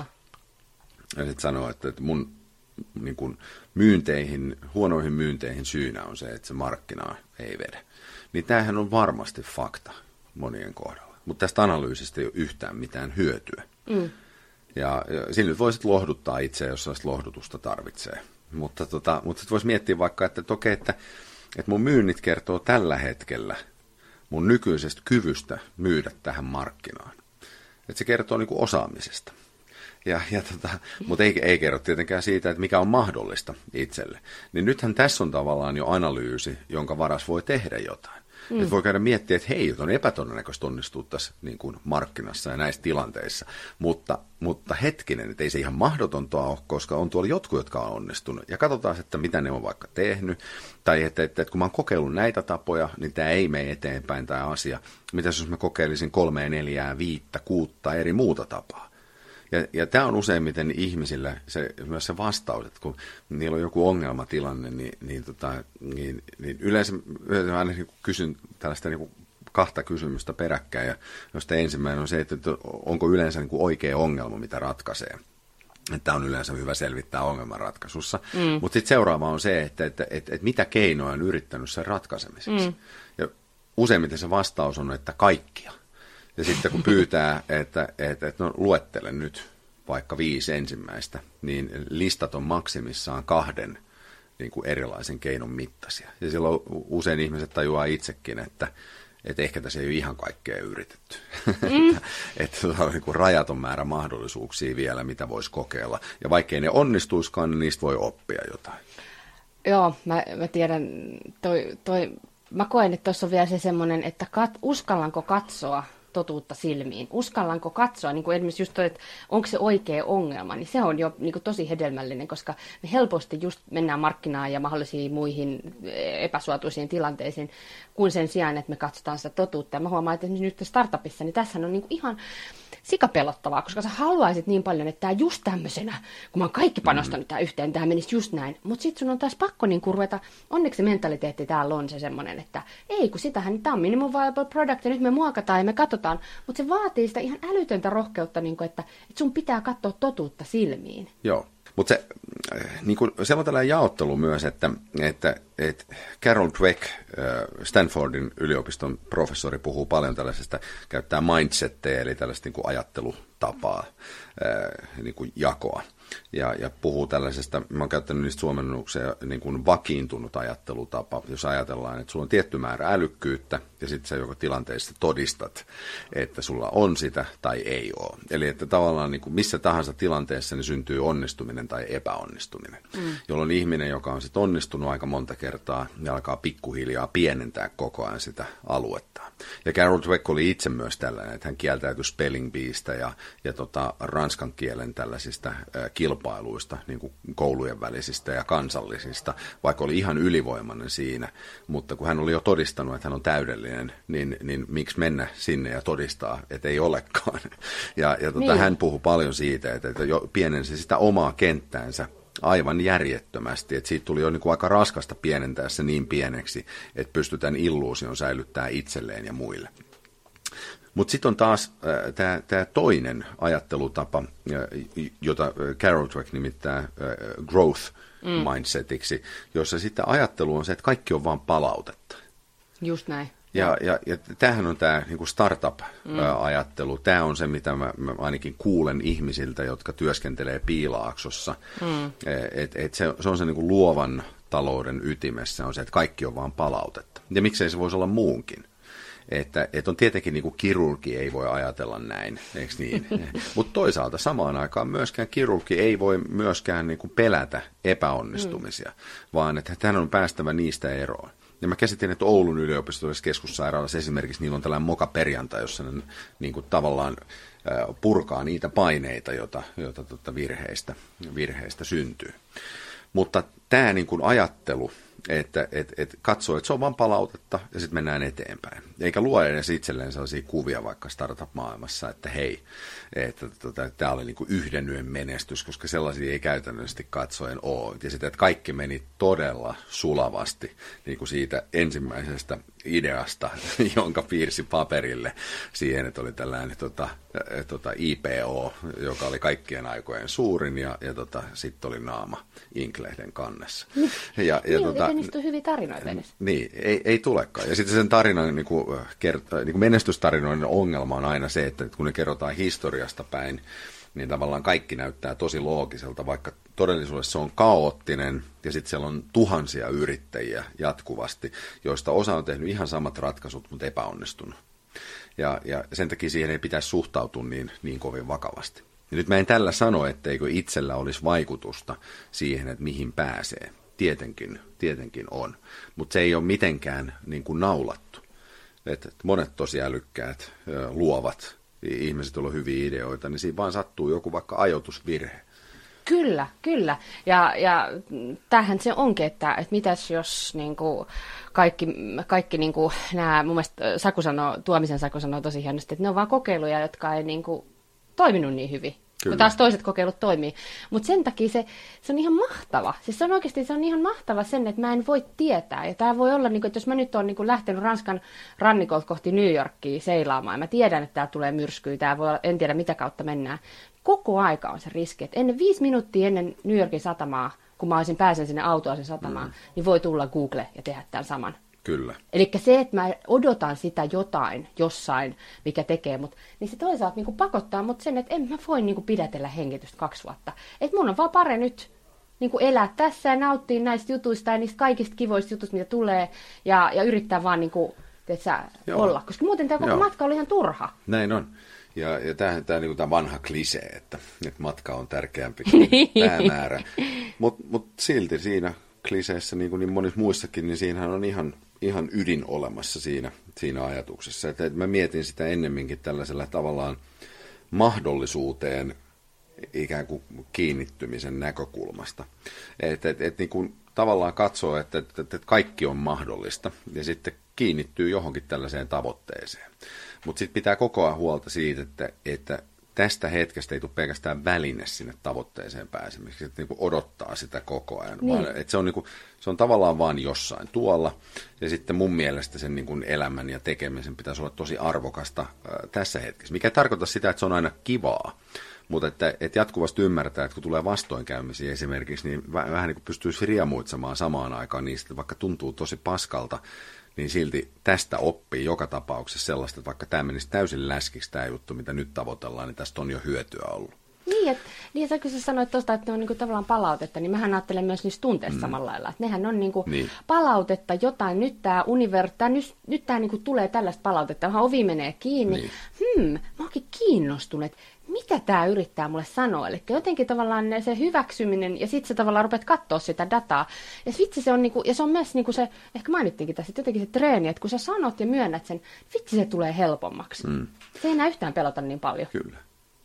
ja sitten sanoo, että mun niin kuin huonoihin myynteihin syynä on se, että se markkinaa ei vedä. Niin tämähän on varmasti fakta monien kohdalla. Mutta tästä analyysistä ei ole yhtään mitään hyötyä. Ja siinä nyt voisit lohduttaa itseä, jos sellaista lohdutusta tarvitsee. Mutta sitten voisi miettiä vaikka, että mun myynnit kertoo tällä hetkellä mun nykyisestä kyvystä myydä tähän markkinaan. Että se kertoo niin kuin osaamisesta. Mutta ei kerro tietenkään siitä, että mikä on mahdollista itselle. Niin nythän tässä on tavallaan jo analyysi, jonka varas voi tehdä jotain. Että voi käydä miettiä, että hei, on epätodennäköistä onnistua tässä niin kuin markkinassa ja näissä tilanteissa. Mutta hetkinen, että ei se ihan mahdotonta ole, koska on tuolla jotkut, jotka on onnistunut. Ja katsotaan, että mitä ne on vaikka tehnyt. Tai että kun mä oon kokeillut näitä tapoja, niin tämä ei mene eteenpäin tämä asia. Mitäs jos mä kokeilisin 3, 4, 5, 6 eri muuta tapaa? Ja tämä on useimmiten ihmisillä myös se vastaus, että kun niillä on joku ongelmatilanne, niin yleensä aina kysyn tällaista niin kuin 2 kysymystä peräkkäin, josta ensimmäinen on se, että onko yleensä niin kuin oikea ongelma, mitä ratkaisee. Että on yleensä hyvä selvittää ongelmanratkaisussa. Mutta sitten seuraava on se, että mitä keinoja on yrittänyt sen ratkaisemiseksi. Ja useimmiten se vastaus on, että kaikkia. Ja sitten kun pyytää, että no, luettele nyt vaikka 5 ensimmäistä, niin listat on maksimissaan 2 niin kuin erilaisen keinon mittaisia. Ja silloin usein ihmiset tajuaa itsekin, että ehkä tässä ei ole ihan kaikkea yritetty. että on niin kuin rajaton määrä mahdollisuuksia vielä, mitä voisi kokeilla. Ja vaikkei ne onnistuiskaan, niin niistä voi oppia jotain. Joo, mä tiedän, mä koen, että tuossa on vielä se semmoinen, että uskallanko katsoa totuutta silmiin? Uskallanko katsoa, niin kuin esimerkiksi just toi, että onko se oikea ongelma, niin se on jo niin kuin tosi hedelmällinen, koska me helposti just mennään markkinaan ja mahdollisiin muihin epäsuotuisiin tilanteisiin, kuin sen sijaan, että me katsotaan sitä totuutta. Ja mä huomaan, että esimerkiksi nyt startupissa, niin tässä on niin kuin ihan sikapelottavaa, koska sä haluaisit niin paljon, että tämä just tämmöisenä, kun mä oon kaikki panostanut tää yhteen, tämä menisi just näin. Mutta sitten sun on taas pakko niin ruveta, onneksi se mentaliteetti täällä on se semmoinen, että ei kun sitähän, tämä on minimum viable product ja nyt me muokataan ja me katsotaan. Mutta se vaatii sitä ihan älytöntä rohkeutta, niin kuin, että sun pitää katsoa totuutta silmiin. Joo. Mutta se, niin se on tällainen jaottelu myös, että Carol Dweck, Stanfordin yliopiston professori, puhuu paljon tällaisesta, käyttää mindsetteja, eli tällaista niin kuin ajattelutapaa, niin kuin jakoa. Ja puhuu tällaisesta, mä oon käyttänyt niistä suomennuksia, niin kuin vakiintunut ajattelutapa, jos ajatellaan, että sulla on tietty määrä älykkyyttä, ja sitten sä joka tilanteessa todistat, että sulla on sitä tai ei ole. Eli että tavallaan niin kuin missä tahansa tilanteessa niin syntyy onnistuminen tai epäonnistuminen, jolloin ihminen, joka on sitten onnistunut aika monta kertaa, niin alkaa pikkuhiljaa pienentää koko ajan sitä aluetta. Ja Carol Dweck oli itse myös tällainen, että hän kieltäytyi spelling beestä ja ranskan kielen tällaisista kilpailuista, niin kuin koulujen välisistä ja kansallisista, vaikka oli ihan ylivoimainen siinä. Mutta kun hän oli jo todistanut, että hän on täydellinen, niin miksi mennä sinne ja todistaa, että ei olekaan. Niin. Hän puhui paljon siitä, että jo pienensi sitä omaa kenttäänsä aivan järjettömästi, että siitä tuli jo niin kuin aika raskasta pienentää se niin pieneksi, että pystytään illuusion säilyttämään itselleen ja muille. Mutta sitten on taas tämä toinen ajattelutapa, jota Carol Dweck nimittää growth mindsetiksi, jossa sitten ajattelu on se, että kaikki on vaan palautetta. Just näin. Ja tämähän on tämä niinku startup-ajattelu. Tämä on se, mitä mä ainakin kuulen ihmisiltä, jotka työskentelee Piilaaksossa. Se on se niinku luovan talouden ytimessä, on se, että kaikki on vaan palautetta. Ja miksei se voisi olla muunkin? Että on tietenkin niin kuin kirurgi ei voi ajatella näin, eikö niin? Mutta toisaalta samaan aikaan myöskään kirurgi ei voi myöskään niin kuin pelätä epäonnistumisia, vaan että hän on päästävä niistä eroon. Ja mä käsitin, että Oulun yliopistollisessa keskussairaalassa esimerkiksi niillä on tällainen moka-perjantai, jossa ne niin kuin tavallaan purkaa niitä paineita, joita virheistä syntyy. Mutta tämä niin kuin ajattelu, että katsoo, että se on vain palautetta ja sitten mennään eteenpäin. Eikä luo edes itselleen sellaisia kuvia vaikka startup-maailmassa, että hei, että tämä oli niin kuin yhden yön menestys, koska sellaisia ei käytännöllisesti katsoen ole. Ja sitten, että kaikki meni todella sulavasti niin kuin siitä ensimmäisestä ideasta, jonka piirsi paperille siihen, että oli tällainen IPO, joka oli kaikkien aikojen suurin ja sitten oli naama Inklehden kannessa. Niistä on hyviä tarinoita edes. Niin, ei tulekaan. Ja sitten sen tarinan niin kuin menestystarinoiden ongelma on aina se, että kun ne kerrotaan historiasta päin, niin tavallaan kaikki näyttää tosi loogiselta, vaikka todellisuudessa se on kaoottinen ja sitten siellä on tuhansia yrittäjiä jatkuvasti, joista osa on tehnyt ihan samat ratkaisut, mutta epäonnistunut. Ja sen takia siihen ei pitäisi suhtautua niin kovin vakavasti. Ja nyt mä en tällä sano, etteikö itsellä olisi vaikutusta siihen, että mihin pääsee. Tietenkin on, mutta se ei ole mitenkään niin kuin naulattu. Et monet tosi älykkäät, luovat ihmiset, joilla on hyviä ideoita, niin siinä vaan sattuu joku vaikka ajoitusvirhe. Kyllä. Ja tämähän se onkin, että mitäs jos niinku kaikki niinku nämä, mun mielestä Tuomisen Saku sanoo tosi hienosti, että ne on vaan kokeiluja, jotka ei niinku toiminut niin hyvin. Kun taas toiset kokeilut toimii. Mutta sen takia se on ihan mahtava. Siis se on ihan mahtava sen, että mä en voi tietää. Ja tämä voi olla, että jos mä nyt oon lähtenyt Ranskan rannikolta kohti New Yorkia seilaamaan, ja mä tiedän, että täällä tulee myrskyä, en tiedä mitä kautta mennään. Koko aika on se riski, että 5 minuuttia ennen New Yorkin satamaa, kun mä pääsen sinne Autuaasin satamaan, niin voi tulla Google ja tehdä tämän saman. Kyllä. Eli se, että mä odotan sitä jotain jossain, mikä tekee mut, niin se toisaalta niin pakottaa mut sen, että en mä voi niin pidätellä hengitystä 2 vuotta. Että mun on vaan parempi nyt niin elää tässä ja nauttia näistä jutuista ja niistä kaikista kivoista jutuista, mitä tulee, ja yrittää vaan niin kuin, olla. Koska muuten tämä koko matka oli ihan turha. Näin on. Ja tämä niin tämä vanha klisee, että matka on tärkeämpi kuin päämäärä. Mutta silti siinä kliseessä, niin kuin niin monissa muissakin, niin siinähän on ihan ihan ydin olemassa siinä ajatuksessa. Että mä mietin sitä ennemminkin tällaisella tavallaan mahdollisuuteen ikään kuin kiinnittymisen näkökulmasta. Että niin kuin tavallaan katsoo, että kaikki on mahdollista ja sitten kiinnittyy johonkin tällaiseen tavoitteeseen. Mutta sitten pitää koko ajan huolta siitä, että tästä hetkestä ei tule pelkästään väline sinne tavoitteeseen pääsemiseksi, että niin kuin odottaa sitä koko ajan. Niin. Vaan, että se on tavallaan vaan jossain tuolla, ja sitten mun mielestä sen niin kuin elämän ja tekemisen pitäisi olla tosi arvokasta tässä hetkessä, mikä tarkoittaa sitä, että se on aina kivaa. Mutta että jatkuvasti ymmärtää, että kun tulee vastoinkäymisiä esimerkiksi, niin vähän niin kuin pystyisi riemuitsemaan samaan aikaan niistä, että vaikka tuntuu tosi paskalta, niin silti tästä oppii joka tapauksessa sellaista, että vaikka tämä menisi täysin läskiksi tämä juttu, mitä nyt tavoitellaan, niin tästä on jo hyötyä ollut. Niin, että kun sä sanoit tuosta, että ne on niinku tavallaan palautetta, niin mähän ajattelen myös niistä tunteista samalla lailla. Että nehän on niinku palautetta jotain, nyt tämä nyt tää niinku tulee tällaista palautetta, vähän ovi menee kiinni. Mä oonkin kiinnostunut, mitä tämä yrittää mulle sanoa. Eli jotenkin tavallaan se hyväksyminen, ja sitten sä tavallaan rupeat katsoa sitä dataa. Ja vitsi se on, niinku, ja se on myös niinku se, ehkä mainittiinkin tässä, että jotenkin se treeni, että kun sä sanot ja myönnät sen, vitsi se tulee helpommaksi. Se ei enää yhtään pelota niin paljon. Kyllä.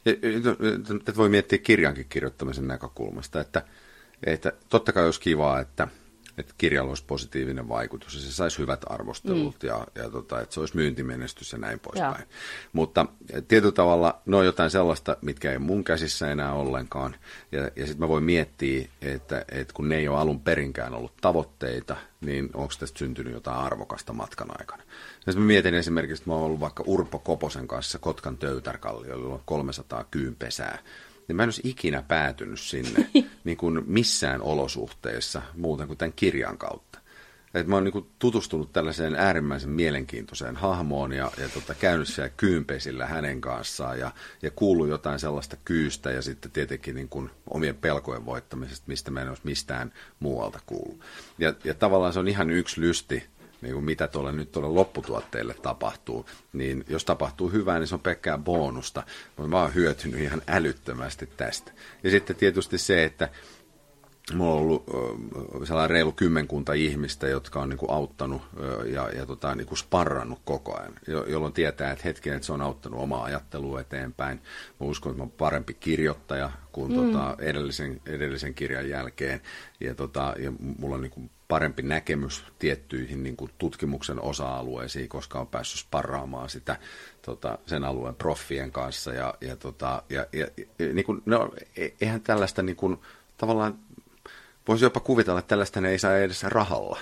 Että voi miettiä kirjankin kirjoittamisen näkökulmasta, että totta kai olisi kivaa, että kirjalla olisi positiivinen vaikutus ja se saisi hyvät arvostelut ja että se olisi myyntimenestys ja näin poispäin. Mutta tietyllä tavalla ne on jotain sellaista, mitkä ei mun käsissä enää ollenkaan. Ja sitten mä voin miettiä, että kun ne ei ole alun perinkään ollut tavoitteita, niin onko tästä syntynyt jotain arvokasta matkan aikana. Ja mä mietin esimerkiksi, että mä oon ollut vaikka Urpo Koposen kanssa Kotkan Töytärkalliolla, jolla on 300 kyynpesää. Niin mä en olisi ikinä päätynyt sinne niin kuin missään olosuhteissa muuten kuin tämän kirjan kautta. Et mä oon niin kuin tutustunut tällaiseen äärimmäisen mielenkiintoiseen hahmoon ja käynyt siellä kyynpesillä hänen kanssaan ja kuullut jotain sellaista kyystä ja sitten tietenkin niin kuin omien pelkojen voittamisesta, mistä mä en olisi mistään muualta kuullut. Ja tavallaan se on ihan yksi lysti, niin kuin mitä nyt tuolle lopputuotteille tapahtuu, niin jos tapahtuu hyvää, niin se on pelkkää bonusta. Mä oon hyötynyt ihan älyttömästi tästä. Ja sitten tietysti se, että mulla on ollut sellainen reilu 10 ihmistä, jotka on niin kuin auttanut ja niin kuin sparrannut koko ajan, jolloin tietää, että hetken, että se on auttanut omaa ajattelua eteenpäin. Mä uskon, että mä oon parempi kirjoittaja kuin edellisen kirjan jälkeen. Ja mulla on niin kuin parempi näkemys tiettyihin niin kuin tutkimuksen osa-alueisiin, koska on päässyt sparraamaan sitä sen alueen proffien kanssa. Niin kuin, eihän tällaista niin kuin, tavallaan voisi jopa kuvitella, että tällaista ei saa edes rahalla.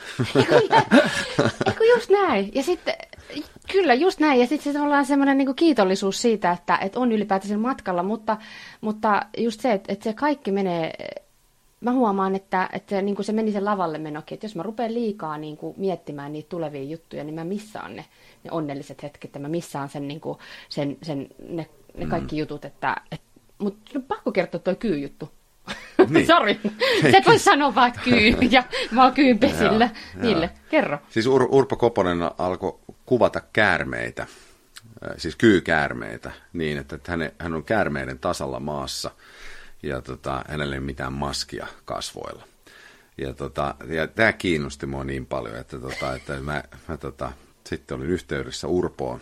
Eiku just näin. Ja sitten, kyllä just näin. Ja sitten se tavallaan semmoinen niin kiitollisuus siitä, että on ylipäätään matkalla, mutta just se, että se kaikki menee. Mä huomaan, että niin kuin se meni sen lavalle menokin, että jos mä rupean liikaa niin kuin miettimään niitä tulevia juttuja, niin mä missaan ne onnelliset hetket, ja mä missaan sen, niin kuin, ne kaikki jutut, mutta pakko kertoa toi kyy-juttu. Niin. Sori, sä et voi sanoa vaan, että kyy, ja mä oon kyynpesillä. Niille, kerro. Siis Urpo Koponen alkoi kuvata käärmeitä, siis kyykäärmeitä, niin että hän on käärmeiden tasalla maassa, ja hänellä ei ole mitään maskia kasvoilla. Ja tämä kiinnosti mua niin paljon, että mä sitten olin yhteydessä Urpoon,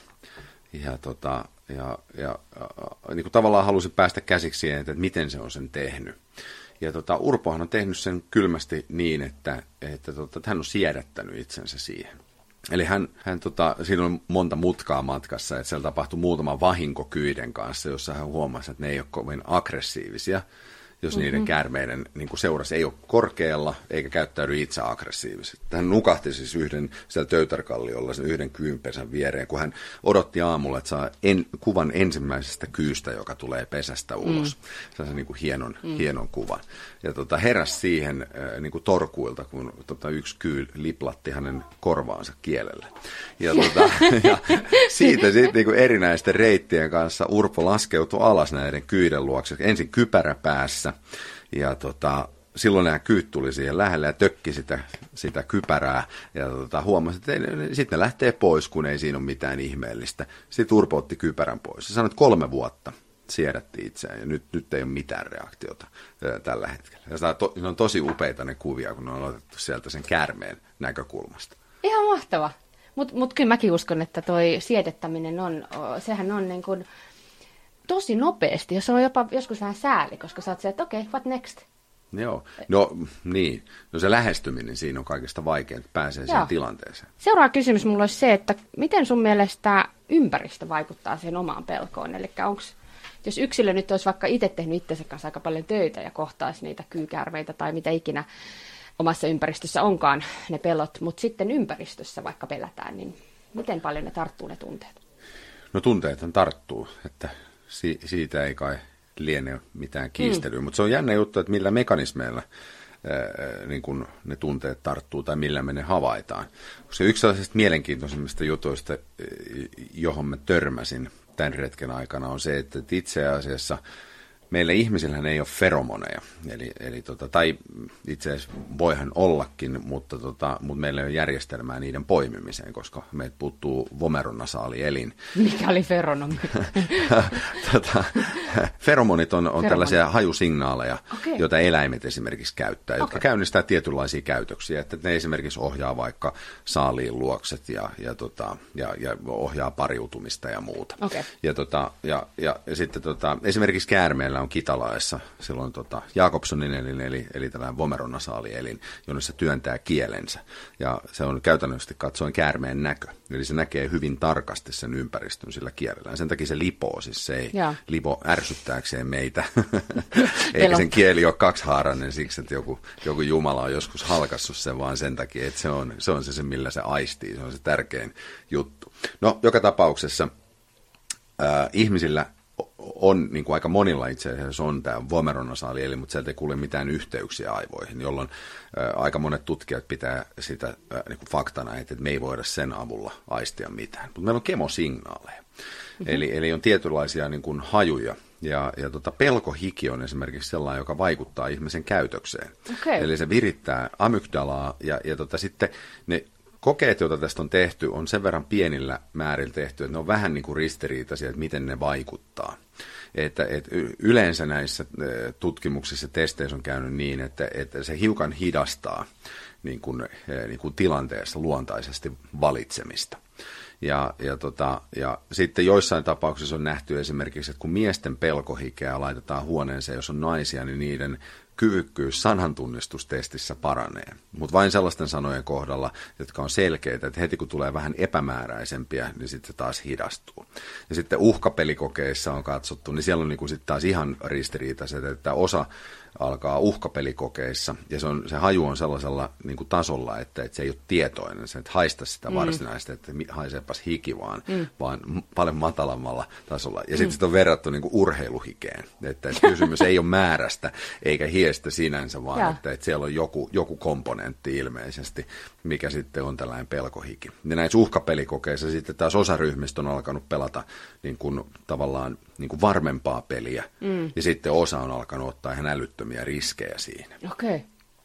ja niin kuin tavallaan halusin päästä käsiksi siihen, että miten se on sen tehnyt. Ja Urpohan on tehnyt sen kylmästi niin, että hän on siedättänyt itsensä siihen. Eli siinä on monta mutkaa matkassa, että siellä tapahtui muutama vahinko kyiden kanssa, jossa hän huomasi, että ne ei ole kovin aggressiivisia, jos niiden käärmeiden niin kuin seurasi ei ole korkealla eikä käyttäydy itse aggressiivisesti. Hän nukahti siis siellä Töytärkalliolla sen yhden kyynpesän viereen, kun hän odotti aamulla, että saa kuvan ensimmäisestä kyystä, joka tulee pesästä ulos. Sellaisen niin kuin hienon kuvan. Ja heräsi siihen niin kuin torkuilta, kun yksi kyy liplatti hänen korvaansa kielelle. Ja siitä sitten niin kuin erinäisten reittien kanssa Urpo laskeutui alas näiden kyiden luokse. Ensin kypärä päässä. Ja silloin nämä kyyt tuli siihen lähelle ja tökki sitä kypärää ja huomasi, että sitten ne lähtee pois, kun ei siinä ole mitään ihmeellistä. Sitten Urpo otti kypärän pois ja sanoi, että 3 vuotta siedätti itseään ja nyt ei ole mitään reaktiota tällä hetkellä. Ja ne on tosi upeita ne kuvia, kun ne on otettu sieltä sen käärmeen näkökulmasta. Ihan mahtava. Mut kyllä mäkin uskon, että toi siedettäminen sehän on niin kuin tosi nopeasti, jos on jopa joskus vähän sääli, koska sä oot se, että okei, what next? Joo, no niin. No se lähestyminen siinä on kaikista vaikea, että pääsee siihen tilanteeseen. Seuraava kysymys mulla olisi se, että miten sun mielestä ympäristö vaikuttaa siihen omaan pelkoon? Eli jos yksilö nyt olisi vaikka itse tehnyt itsensä kanssa aika paljon töitä ja kohtaisi niitä kyykäärmeitä tai mitä ikinä omassa ympäristössä onkaan ne pelot, mutta sitten ympäristössä vaikka pelätään, niin miten paljon ne tarttuu ne tunteet? No tunteethan tarttuu, että siitä ei kai liene mitään kiistelyä, mutta se on jännä juttu, että millä mekanismeilla niin kun ne tunteet tarttuu tai millä me ne havaitaan. Se yksi sellaisista mielenkiintoisimmista jutuista, johon mä törmäsin tämän retken aikana, on se, että itse asiassa meillä ihmisillähän ei ole feromoneja, tai itse asiassa voihan ollakin, mutta meillä ei ole järjestelmää niiden poimimiseen, koska meiltä puuttuu vomeronasaalielin. Mikä oli feronomi? Feromonit on tällaisia hajusignaaleja, joita eläimet esimerkiksi käyttää, jotka käynnistää tietynlaisia käytöksiä, että ne esimerkiksi ohjaa vaikka saaliin luokset ja ohjaa pariutumista ja muuta. Okay. Ja sitten esimerkiksi käärmeellä on kitalaessa silloin Jacobsonin elin, eli tällainen vomeronasaalielin, jonne se työntää kielensä. Ja se on käytännössä katsoen käärmeen näkö. Eli se näkee hyvin tarkasti sen ympäristön sillä kielellä. Ja sen takia se lipoo, siis se ei lipo ärsyttääkseen meitä. Eikä sen kieli ole kaksihaarainen siksi, että joku Jumala on joskus halkassut sen, vaan sen takia, että se on se millä se aistii. Se on se tärkein juttu. No, joka tapauksessa ihmisillä on, niin kuin aika monilla itse asiassa on tämä vomeronasaalielin, mutta sieltä ei kuule mitään yhteyksiä aivoihin, jolloin aika monet tutkijat pitää sitä niin kuin faktana, että me ei voida sen avulla aistia mitään. Mutta meillä on kemosignaaleja, eli on tietynlaisia niin kuin hajuja, ja pelkohiki on esimerkiksi sellainen, joka vaikuttaa ihmisen käytökseen. Okay. Eli se virittää amygdalaa, ja sitten ne kokeet, joita tästä on tehty, on sen verran pienillä määrillä tehty, että ne on vähän niin kuin ristiriitaisia, että miten ne vaikuttaa. Että yleensä näissä tutkimuksissa testeissä on käynyt niin, että se hiukan hidastaa niin kuin tilanteessa luontaisesti valitsemista. Ja sitten joissain tapauksissa on nähty esimerkiksi, että kun miesten pelkohikeä laitetaan huoneeseen, jos on naisia, niin niiden kyvykkyys sanantunnistustestissä paranee. Mutta vain sellaisten sanojen kohdalla, jotka on selkeitä, että heti kun tulee vähän epämääräisempiä, niin sitten se taas hidastuu. Ja sitten uhkapelikokeissa on katsottu, niin siellä on niin sitten taas ihan ristiriitaiset, että osa alkaa uhkapelikokeissa, ja se haju on sellaisella niin kuin tasolla, että se ei ole tietoinen, se et haista sitä varsinaisesti, että haiseepas hiki, vaan paljon matalammalla tasolla. Ja sitten sitä on verrattu niin kuin urheiluhikeen, että kysymys ei ole määrästä eikä hiestä sinänsä, vaan että siellä on joku komponentti ilmeisesti, mikä sitten on tällainen pelkohiki. Ja näissä uhkapelikokeissa sitten taas osa ryhmistä on alkanut pelata niin kuin, tavallaan niin kuin varmempaa peliä, ja sitten osa on alkanut ottaa ihan älyttömiä riskejä siinä. Okay.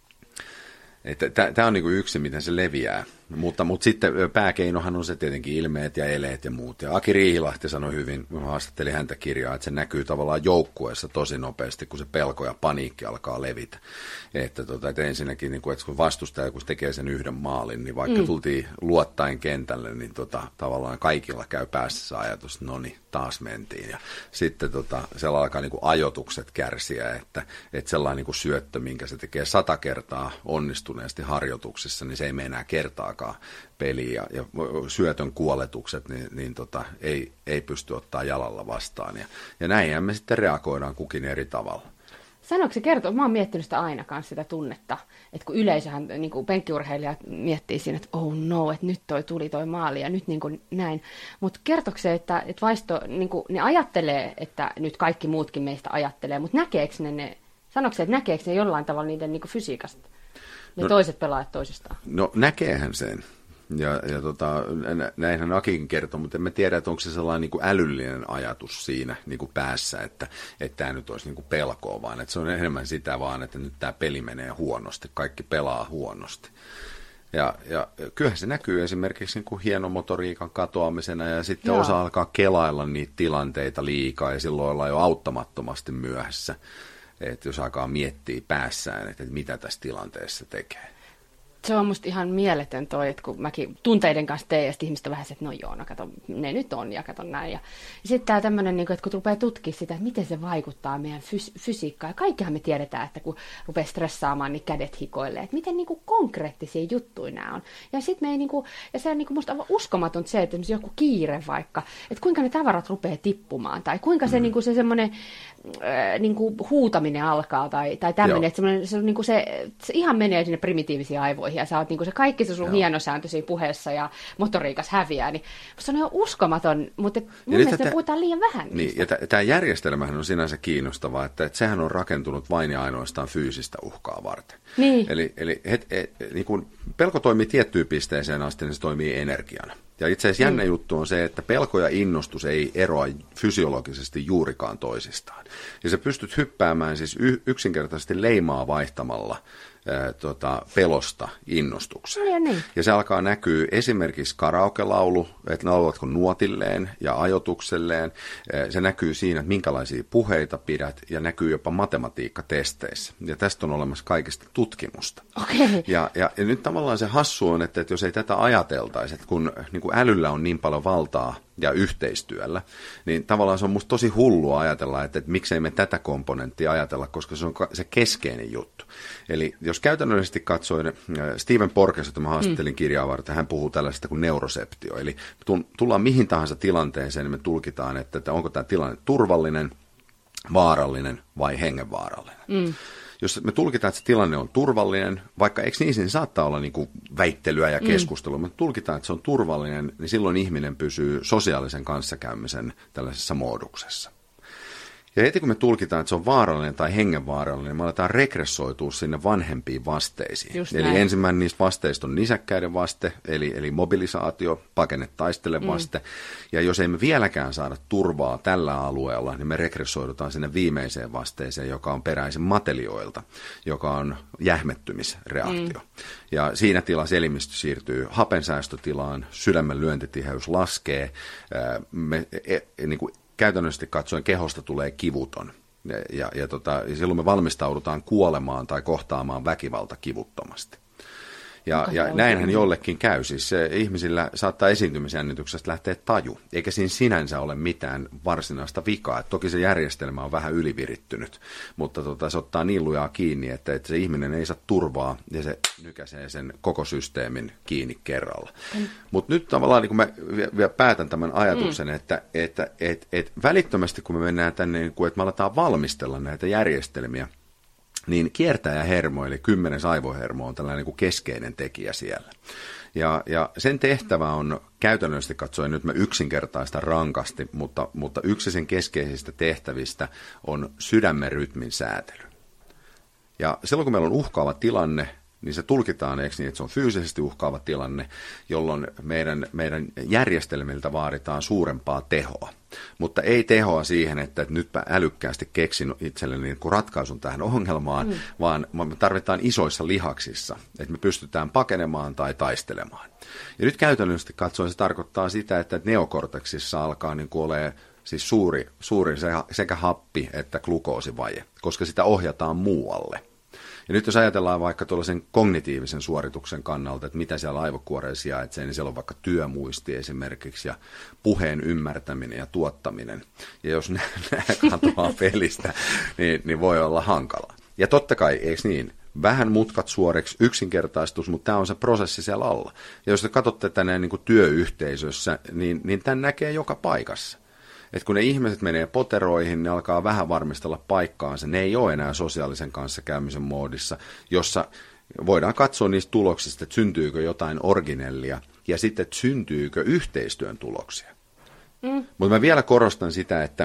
Tämä on niin kuin yksi, miten se leviää. Mutta sitten pääkeinohan on se tietenkin ilmeet ja eleet ja muut. Ja Aki Riihilahti sanoi hyvin, kun haastatteli häntä kirjaa, että se näkyy tavallaan joukkueessa tosi nopeasti, kun se pelko ja paniikki alkaa levitä. Että ensinnäkin, niin että kun vastustaja kun tekee sen yhden maalin, niin vaikka tultiin luottaen kentälle, niin tavallaan kaikilla käy päässä se ajatus, että no niin, taas mentiin. Ja sitten siellä alkaa niin kuin ajoitukset kärsiä, että sellainen niin kuin syöttö, minkä se tekee 100 kertaa onnistuneesti harjoituksissa, niin se ei mene enää kertaakaan peliä ja syötön kuoletukset niin ei pysty ottaa jalalla vastaan. Ja näinhän me sitten reagoidaan kukin eri tavalla. Sanoiko se kertoo? Mä oon miettinyt sitä aina kanssa sitä tunnetta, että kun yleisöhän, niin kuin penkkiurheilijat miettii siinä, että oh no, että nyt tuli toi maali ja nyt niin kuin näin. Mutta kertooko se, että vaisto, niin kuin, ne ajattelee, että nyt kaikki muutkin meistä ajattelee, mutta sanoiko se, että näkeekö ne jollain tavalla niiden niin kuin fysiikasta? Ne toiset pelaajat toisistaan. No näkeehän sen. Ja näinhän Akikin kertoo, mutta en mä tiedä, että onko se sellainen niin kuin älyllinen ajatus siinä niin kuin päässä, että tämä nyt olisi niin kuin pelkoa, vaan että se on enemmän sitä vaan, että nyt tämä peli menee huonosti, kaikki pelaa huonosti. Ja kyllähän se näkyy esimerkiksi niin kuin hienomotoriikan katoamisena ja sitten osa alkaa kelailla niitä tilanteita liikaa ja silloin ollaan jo auttamattomasti myöhässä. Että jos alkaa miettiä päässään, että mitä tässä tilanteessa tekee. Se on musta ihan mieletön toi, että kun mäkin tunteiden kanssa teen, ja sitten ihmiset on vähän se, että no joo, no kato, ne nyt on, ja kato näin. Ja sitten tää tämmönen, että kun rupeaa tutkimaan sitä, että miten se vaikuttaa meidän fysiikkaan, ja kaikkihan me tiedetään, että kun rupeaa stressaamaan, niin kädet hikoilee, että miten konkreettisia juttuja nämä on. Ja sitten me ei ja se on musta aivan uskomaton se, että joku kiire vaikka, että kuinka ne tavarat rupeaa tippumaan, tai kuinka se, se semmoinen huutaminen alkaa, tai tämmöinen, että se ihan menee sinne primitiivisiin aivoihin, ja sä oot se kaikki se sun hienosääntö siinä puheessa ja motoriikas häviää, niin se on ihan uskomaton, mutta mun mielestä me puhutaan liian vähän niistä. Ja tämä järjestelmähän on sinänsä kiinnostava, että sehän on rakentunut vain ja ainoastaan fyysistä uhkaa varten. Niin. Eli niin kun pelko toimii tiettyyn pisteeseen asti, niin se toimii energiana. Ja itse asiassa jännä juttu on se, että pelko ja innostus ei eroa fysiologisesti juurikaan toisistaan. Ja sä pystyt hyppäämään siis yksinkertaisesti leimaa vaihtamalla pelosta innostukseen. Niin. Ja se alkaa näkyä esimerkiksi karaoke-laulu, että laulatko nuotilleen ja ajotukselleen. Se näkyy siinä, että minkälaisia puheita pidät, ja näkyy jopa matematiikkatesteissä. Ja tästä on olemassa kaikista tutkimusta. Okay. Ja nyt tavallaan se hassu on, että jos ei tätä ajateltaisi, että kun niin kuin älyllä on niin paljon valtaa ja yhteistyöllä, niin tavallaan se on musta tosi hullua ajatella, että miksei me tätä komponenttia ajatella, koska se on se keskeinen juttu. Eli jos käytännöllisesti katsoin, Stephen Porges, jota mä haastattelin kirjaa varten, hän puhuu tällaisesta kuin neuroseptio. Eli tullaan mihin tahansa tilanteeseen, niin me tulkitaan, että onko tämä tilanne turvallinen, vaarallinen vai hengenvaarallinen. Jos me tulkitaan, että se tilanne on turvallinen, vaikka eikö niin saattaa olla niin kuin väittelyä ja keskustelua, mutta tulkitaan, että se on turvallinen, niin silloin ihminen pysyy sosiaalisen kanssakäymisen tällaisessa mooduksessa. Ja heti kun me tulkitaan, että se on vaarallinen tai hengenvaarallinen, me aletaan regressoitua sinne vanhempiin vasteisiin. Eli ensimmäinen niistä vasteista on nisäkkäiden vaste, eli mobilisaatio, pakene taistele vaste. Ja jos ei me vieläkään saada turvaa tällä alueella, niin me regressoidutaan sinne viimeiseen vasteeseen, joka on peräisin matelioilta, joka on jähmettymisreaktio. Ja siinä tilassa elimistö siirtyy hapensäästötilaan, sydämen lyöntitiheys laskee, niin kuin käytännössä katsoen kehosta tulee kivuton. Ja silloin me valmistaudutaan kuolemaan tai kohtaamaan väkivalta kivuttomasti. Ja näinhän jollekin käy. Siis ihmisillä saattaa esiintymisjännityksestä lähteä taju, eikä siinä sinänsä ole mitään varsinaista vikaa. Et toki se järjestelmä on vähän ylivirittynyt, mutta se ottaa niin lujaa kiinni, että se ihminen ei saa turvaa ja se nykäisee sen koko systeemin kiinni kerralla. Mutta nyt tavallaan niin kun mä vielä päätän tämän ajatuksen, että välittömästi kun me mennään tänne, niin että me aletaan valmistella näitä järjestelmiä, niin kiertäjähermo, eli 10. aivohermo, on tällainen niin kuin keskeinen tekijä siellä. Ja sen tehtävä on käytännössä katsoen, nyt mä yksinkertaistan rankasti, mutta yksi sen keskeisistä tehtävistä on sydämen rytmin säätely. Ja silloin kun meillä on uhkaava tilanne, niin se tulkitaan, eikö niin, että se on fyysisesti uhkaava tilanne, jolloin meidän järjestelmiltä vaaditaan suurempaa tehoa. Mutta ei tehoa siihen, että nytpä älykkäästi keksin itselleni niin ratkaisun tähän ongelmaan, vaan me tarvitaan isoissa lihaksissa, että me pystytään pakenemaan tai taistelemaan. Ja nyt käytännössä katsoen se tarkoittaa sitä, että neokorteksissa alkaa niin kuin olemaan siis suuri sekä happi että glukoosivaje, koska sitä ohjataan muualle. Ja nyt jos ajatellaan vaikka tuollaisen kognitiivisen suorituksen kannalta, että mitä siellä aivokuoreen sijaitsee, niin siellä on vaikka työmuisti esimerkiksi ja puheen ymmärtäminen ja tuottaminen. Ja jos nämä katoaa pelistä, niin voi olla hankala. Ja totta kai, eikö niin? Vähän mutkat suoriksi, yksinkertaistus, mutta tämä on se prosessi siellä alla. Ja jos te katsotte tänne niin kuin työyhteisössä, niin tämän näkee joka paikassa. Että kun ne ihmiset menee poteroihin, ne alkaa vähän varmistella paikkaansa. Ne ei ole enää sosiaalisen kanssakäymisen moodissa, jossa voidaan katsoa niistä tuloksista, että syntyykö jotain originellia ja sitten, että syntyykö yhteistyön tuloksia. Mutta mä vielä korostan sitä, että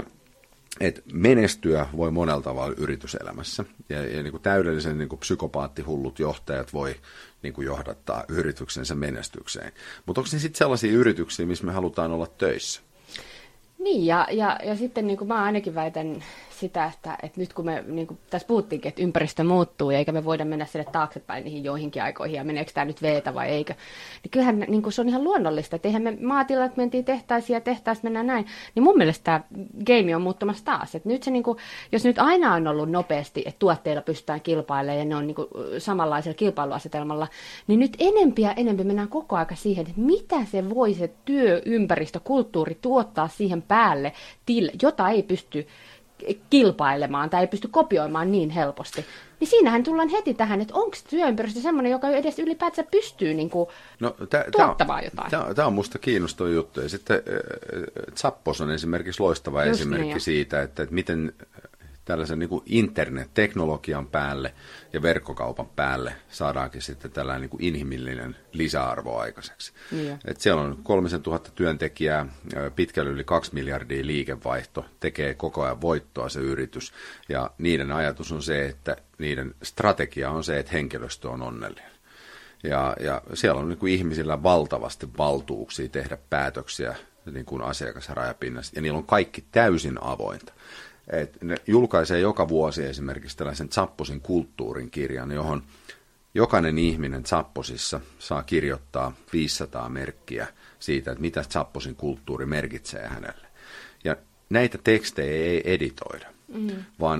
menestyä voi monella tavalla yrityselämässä. Ja niin kuin täydellisen niin kuin psykopaattihullut johtajat voi niin kuin johdattaa yrityksensä menestykseen. Mutta onko ne sitten sellaisia yrityksiä, missä me halutaan olla töissä? Niin, ja sitten niin kuin mä ainakin väitän sitä, että nyt kun me niin kuin tässä puhuttiinkin, että ympäristö muuttuu eikä me voida mennä sinne taaksepäin niihin joihinkin aikoihin ja meneekö tämä nyt veetä vai eikö, niin kyllähän niin kuin se on ihan luonnollista, että eihän me maatilat mentiin tehtaisiin ja tehtaista mennään näin, niin mun mielestä tämä game on muuttumassa taas. Että nyt se, niin kuin, jos nyt aina on ollut nopeasti, että tuotteilla pystytään kilpailemaan ja ne on niin kuin samanlaisella kilpailuasetelmalla, niin nyt enempi ja enempi mennään koko aika siihen, että mitä se voi se työympäristö, kulttuuri tuottaa siihen päälle, jota ei pysty kilpailemaan tai ei pysty kopioimaan niin helposti. Niin siinähän tullaan heti tähän, että onko työympäristö semmoinen, joka edes ylipäätään pystyy niin kuin tuottamaan jotain. Tämä on musta kiinnostava juttu. Ja sitten Zappos on esimerkiksi loistava esimerkki siitä, että miten tällaisen niin kuin internet-teknologian päälle ja verkkokaupan päälle saadaankin sitten tällainen niin kuin inhimillinen lisäarvo aikaiseksi. Et siellä on 3000 työntekijää, pitkälle yli 2 miljardia liikevaihto, tekee koko ajan voittoa se yritys. Ja niiden ajatus on se, että niiden strategia on se, että henkilöstö on onnellinen. Ja siellä on niin kuin ihmisillä valtavasti valtuuksia tehdä päätöksiä niin kuin asiakasrajapinnassa, ja niillä on kaikki täysin avointa. Et ne julkaisee joka vuosi esimerkiksi tällaisen Zapposin kulttuurin kirjan, johon jokainen ihminen Zapposissa saa kirjoittaa 500 merkkiä siitä, että mitä Zapposin kulttuuri merkitsee hänelle. Ja näitä tekstejä ei editoida, vaan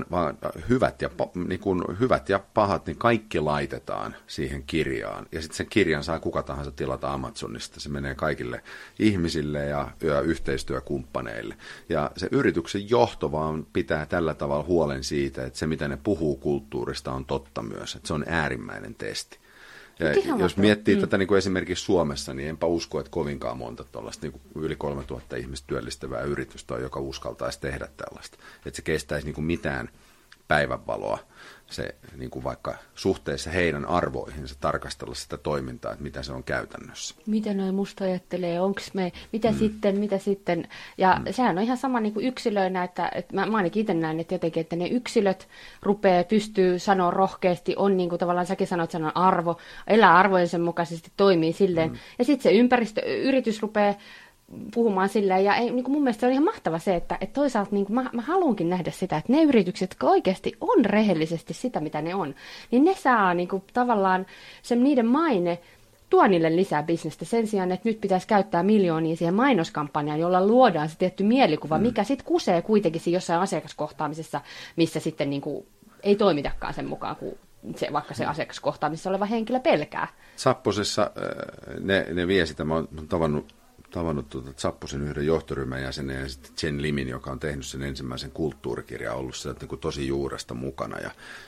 hyvät ja pahat, niin kaikki laitetaan siihen kirjaan. Ja sitten sen kirjan saa kuka tahansa tilata Amazonista. Se menee kaikille ihmisille ja yhteistyökumppaneille. Ja se yrityksen johto vaan pitää tällä tavalla huolen siitä, että se mitä ne puhuu kulttuurista on totta myös. Että se on äärimmäinen testi. Ja jos miettii tätä niin kuin esimerkiksi Suomessa, niin enpä usko, että kovinkaan monta tuollaista niin kuin yli 3000 ihmistä työllistävää yritystä on, joka uskaltaisi tehdä tällaista. Että se kestäisi niin kuin mitään päivänvaloa, se niin kuin vaikka suhteessa heidän arvoihinsa tarkastella sitä toimintaa, että mitä se on käytännössä. Mitä noi musta ajattelee, onks me, mitä sitten, ja sehän on ihan sama niin kuin yksilöinä, että mä ainakin itse näen, että jotenkin, että ne yksilöt pystyy sanoa rohkeasti, on niin kuin tavallaan säkin sanoit, että on arvo, elää arvojensa mukaisesti, toimii silleen, ja sitten se yritys rupeaa puhumaan silleen, ja niin kuin mun mielestä se on ihan mahtava se, että toisaalta niin kuin mä haluankin nähdä sitä, että ne yritykset, jotka oikeasti on rehellisesti sitä, mitä ne on, niin ne saa niin kuin tavallaan niiden maine tuo niille lisää bisnestä sen sijaan, että nyt pitäisi käyttää miljoonia siihen mainoskampanjaan, jolla luodaan se tietty mielikuva, mikä sitten kusee kuitenkin siinä jossain asiakaskohtaamisessa, missä sitten niin kuin ei toimitakaan sen mukaan, kun vaikka se asiakaskohtaamisessa oleva henkilö pelkää. Zapposessa ne vie sitä, mä oon tavannut Zapposin yhden johtoryhmän jäsenen ja sitten Jen Limin, joka on tehnyt sen ensimmäisen kulttuurikirjan, ollut sieltä niin kuin tosi juuresta mukana.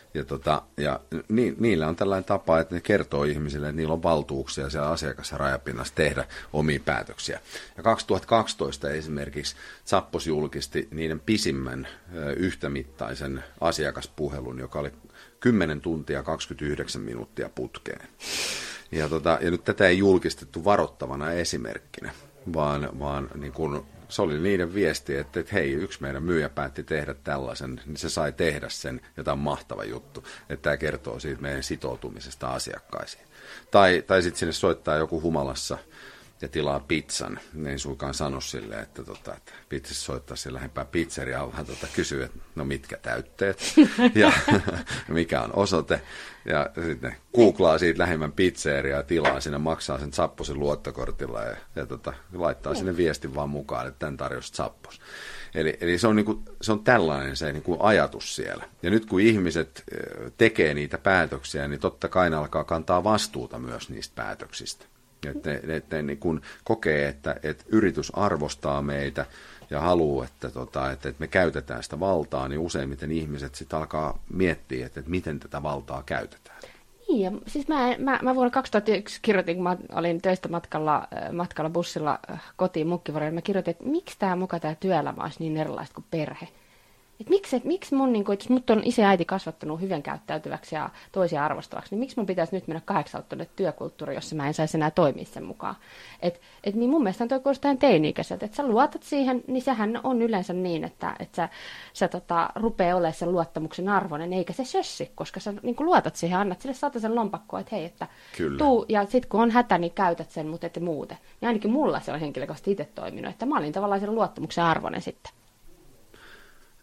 Ja niillä on tällainen tapa, että ne kertoo ihmisille, että niillä on valtuuksia siellä asiakasrajapinnassa tehdä omia päätöksiä. Ja 2012 esimerkiksi Zappos julkisti niiden pisimmän yhtämittaisen asiakaspuhelun, joka oli 10 tuntia 29 minuuttia putkeen. Ja nyt tätä ei julkistettu varoittavana esimerkkinä, vaan niin kun se oli niiden viesti, että hei, yksi meidän myyjä päätti tehdä tällaisen, niin se sai tehdä sen, ja tämä on mahtava juttu, että tämä kertoo siitä meidän sitoutumisesta asiakkaisiin. Tai sitten sinne soittaa joku humalassa ja tilaa pizzan, niin ei suinkaan sano silleen, että pitäisi soittaa siellä lähempää pizzeriaa, vaan kysyy, että no mitkä täytteet ja mikä on osoite. Ja sitten googlaa siitä lähimmän pizzeriaa, tilaa sinne, maksaa sen Zapposin luottokortilla ja laittaa sinne viestin vaan mukaan, että tämän tarjosi Zappos. Eli se on tällainen se niin kuin ajatus siellä. Ja nyt kun ihmiset tekee niitä päätöksiä, niin totta kai ne alkaa kantaa vastuuta myös niistä päätöksistä. Että ne niin kun kokee, että yritys arvostaa meitä ja haluaa, että me käytetään sitä valtaa, niin useimmiten ihmiset sitten alkaa miettiä, että miten tätä valtaa käytetään. Niin, ja siis mä vuonna 2001 kirjoitin, kun mä olin töistä matkalla bussilla kotiin Mukkivaralle, mä kirjoitin, että miksi tämä työelämä olisi niin erilaista kuin perhe. Miksi mun, niin kun, jos mut on isä ja äiti kasvattanut hyvän käyttäytyväksi ja toisia arvostavaksi, niin miksi mun pitäisi nyt mennä 8 tuonne työkulttuuriin, jossa mä en saisi enää toimia sen mukaan? Niin mun mielestä toi kuulostaa teini-ikäiseltä, että sä luotat siihen, niin sehän on yleensä niin, että sä rupeaa olemaan sen luottamuksen arvoinen, eikä se sössi, koska sä niin luotat siihen, annat sille sen lompakkoa, että hei, että tuu, ja sit kun on hätä, niin käytät sen, mutta ette muuten. Ja ainakin mulla se on henkilökohtaisesti itse toiminut, että mä olin tavallaan sen luottamuksen arvoinen sitten. Joo,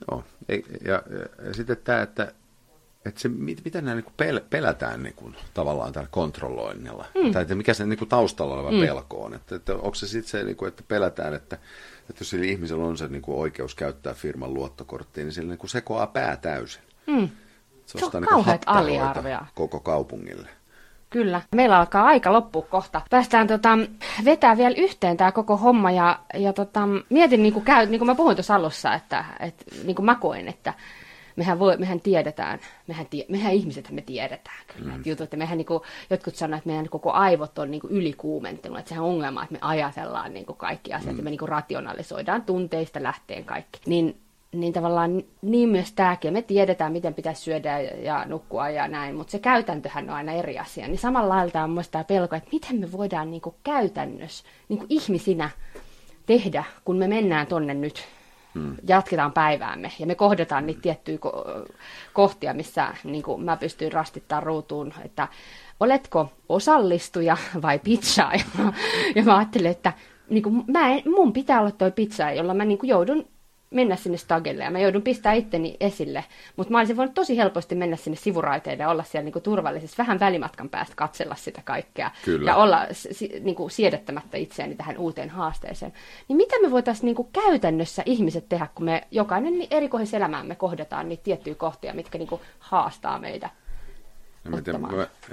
Ja sitten tämä, että se, mitä nämä niin pelätään niin tavallaan tällä kontrolloinnilla, tai että mikä se niin taustalla oleva pelko on. Että onko se sitten se, niin kuin, että pelätään, että jos sillä ihmisellä on se niin oikeus käyttää firman luottokorttia, niin sillä niin sekoaa pää täysin. Se on kauheat aliarvia koko kaupungille. Kyllä. Meillä alkaa aika loppua kohta. Päästään vetää vielä yhteen tämä koko homma ja mietin, niin kuin mä puhuin tuossa alussa, että niin kuin mä koen, että mehän tiedetään, mehän ihmisethän me tiedetään kyllä. Että mehän niin kuin, jotkut sanoo, että meidän koko aivot on niin kuin ylikuumentunut, että sehän on ongelma, että me ajatellaan niin kuin kaikki asiat, ja me niin kuin rationalisoidaan tunteista lähteen kaikki. Niin tavallaan niin myös tämäkin, me tiedetään, miten pitäisi syödä ja nukkua ja näin, mutta se käytäntöhän on aina eri asia. Niin samalla lailla on myös tämä pelko, että miten me voidaan niin kuin käytännössä niin kuin ihmisinä tehdä, kun me mennään tonne nyt, jatketaan päiväämme ja me kohdataan niitä tiettyjä kohtia, missä niin kuin mä pystyn rastittamaan ruutuun, että oletko osallistuja vai pizzaaja? Ja mä ajattelin, että niin kuin mun pitää olla toi pizzaaja, jolla mä niin kuin joudun mennä sinne stagelle ja mä joudun pistää itteni esille, mutta mä olisin voinut tosi helposti mennä sinne sivuraiteille ja olla siellä niinku turvallisessa, vähän välimatkan päästä katsella sitä kaikkea. Kyllä. Ja olla niinku siedettämättä itseäni tähän uuteen haasteeseen. Niin mitä me voitaisiin niinku käytännössä ihmiset tehdä, kun me jokainen erikoisessa elämäämme kohdataan niitä tiettyjä kohtia, mitkä niinku haastaa meitä ottamaan?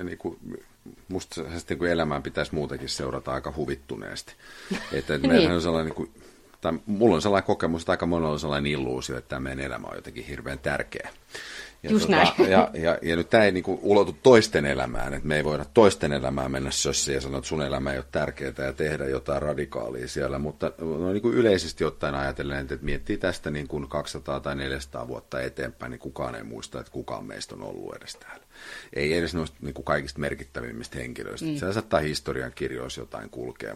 Musta niin elämään pitäisi muutenkin seurata aika huvittuneesti. Että meillähän on sellainen mulla on sellainen kokemus, että aika monella on sellainen illuusio, että tämä meidän elämä on jotenkin hirveän tärkeä. Just näin. Ja nyt tämä ei niin kuin ulotu toisten elämään, että me ei voida toisten elämään mennä sössiin ja sanoa, että sun elämä ei ole tärkeää ja tehdä jotain radikaalia siellä, mutta niin kuin yleisesti ottaen ajatellen, että miettii tästä niin kuin 200 tai 400 vuotta eteenpäin, niin kukaan ei muista, että kukaan meistä on ollut edes täällä. Ei edes noista niin kuin kaikista merkittävimmistä henkilöistä. Se saattaa historian kirjoissa jotain kulkea,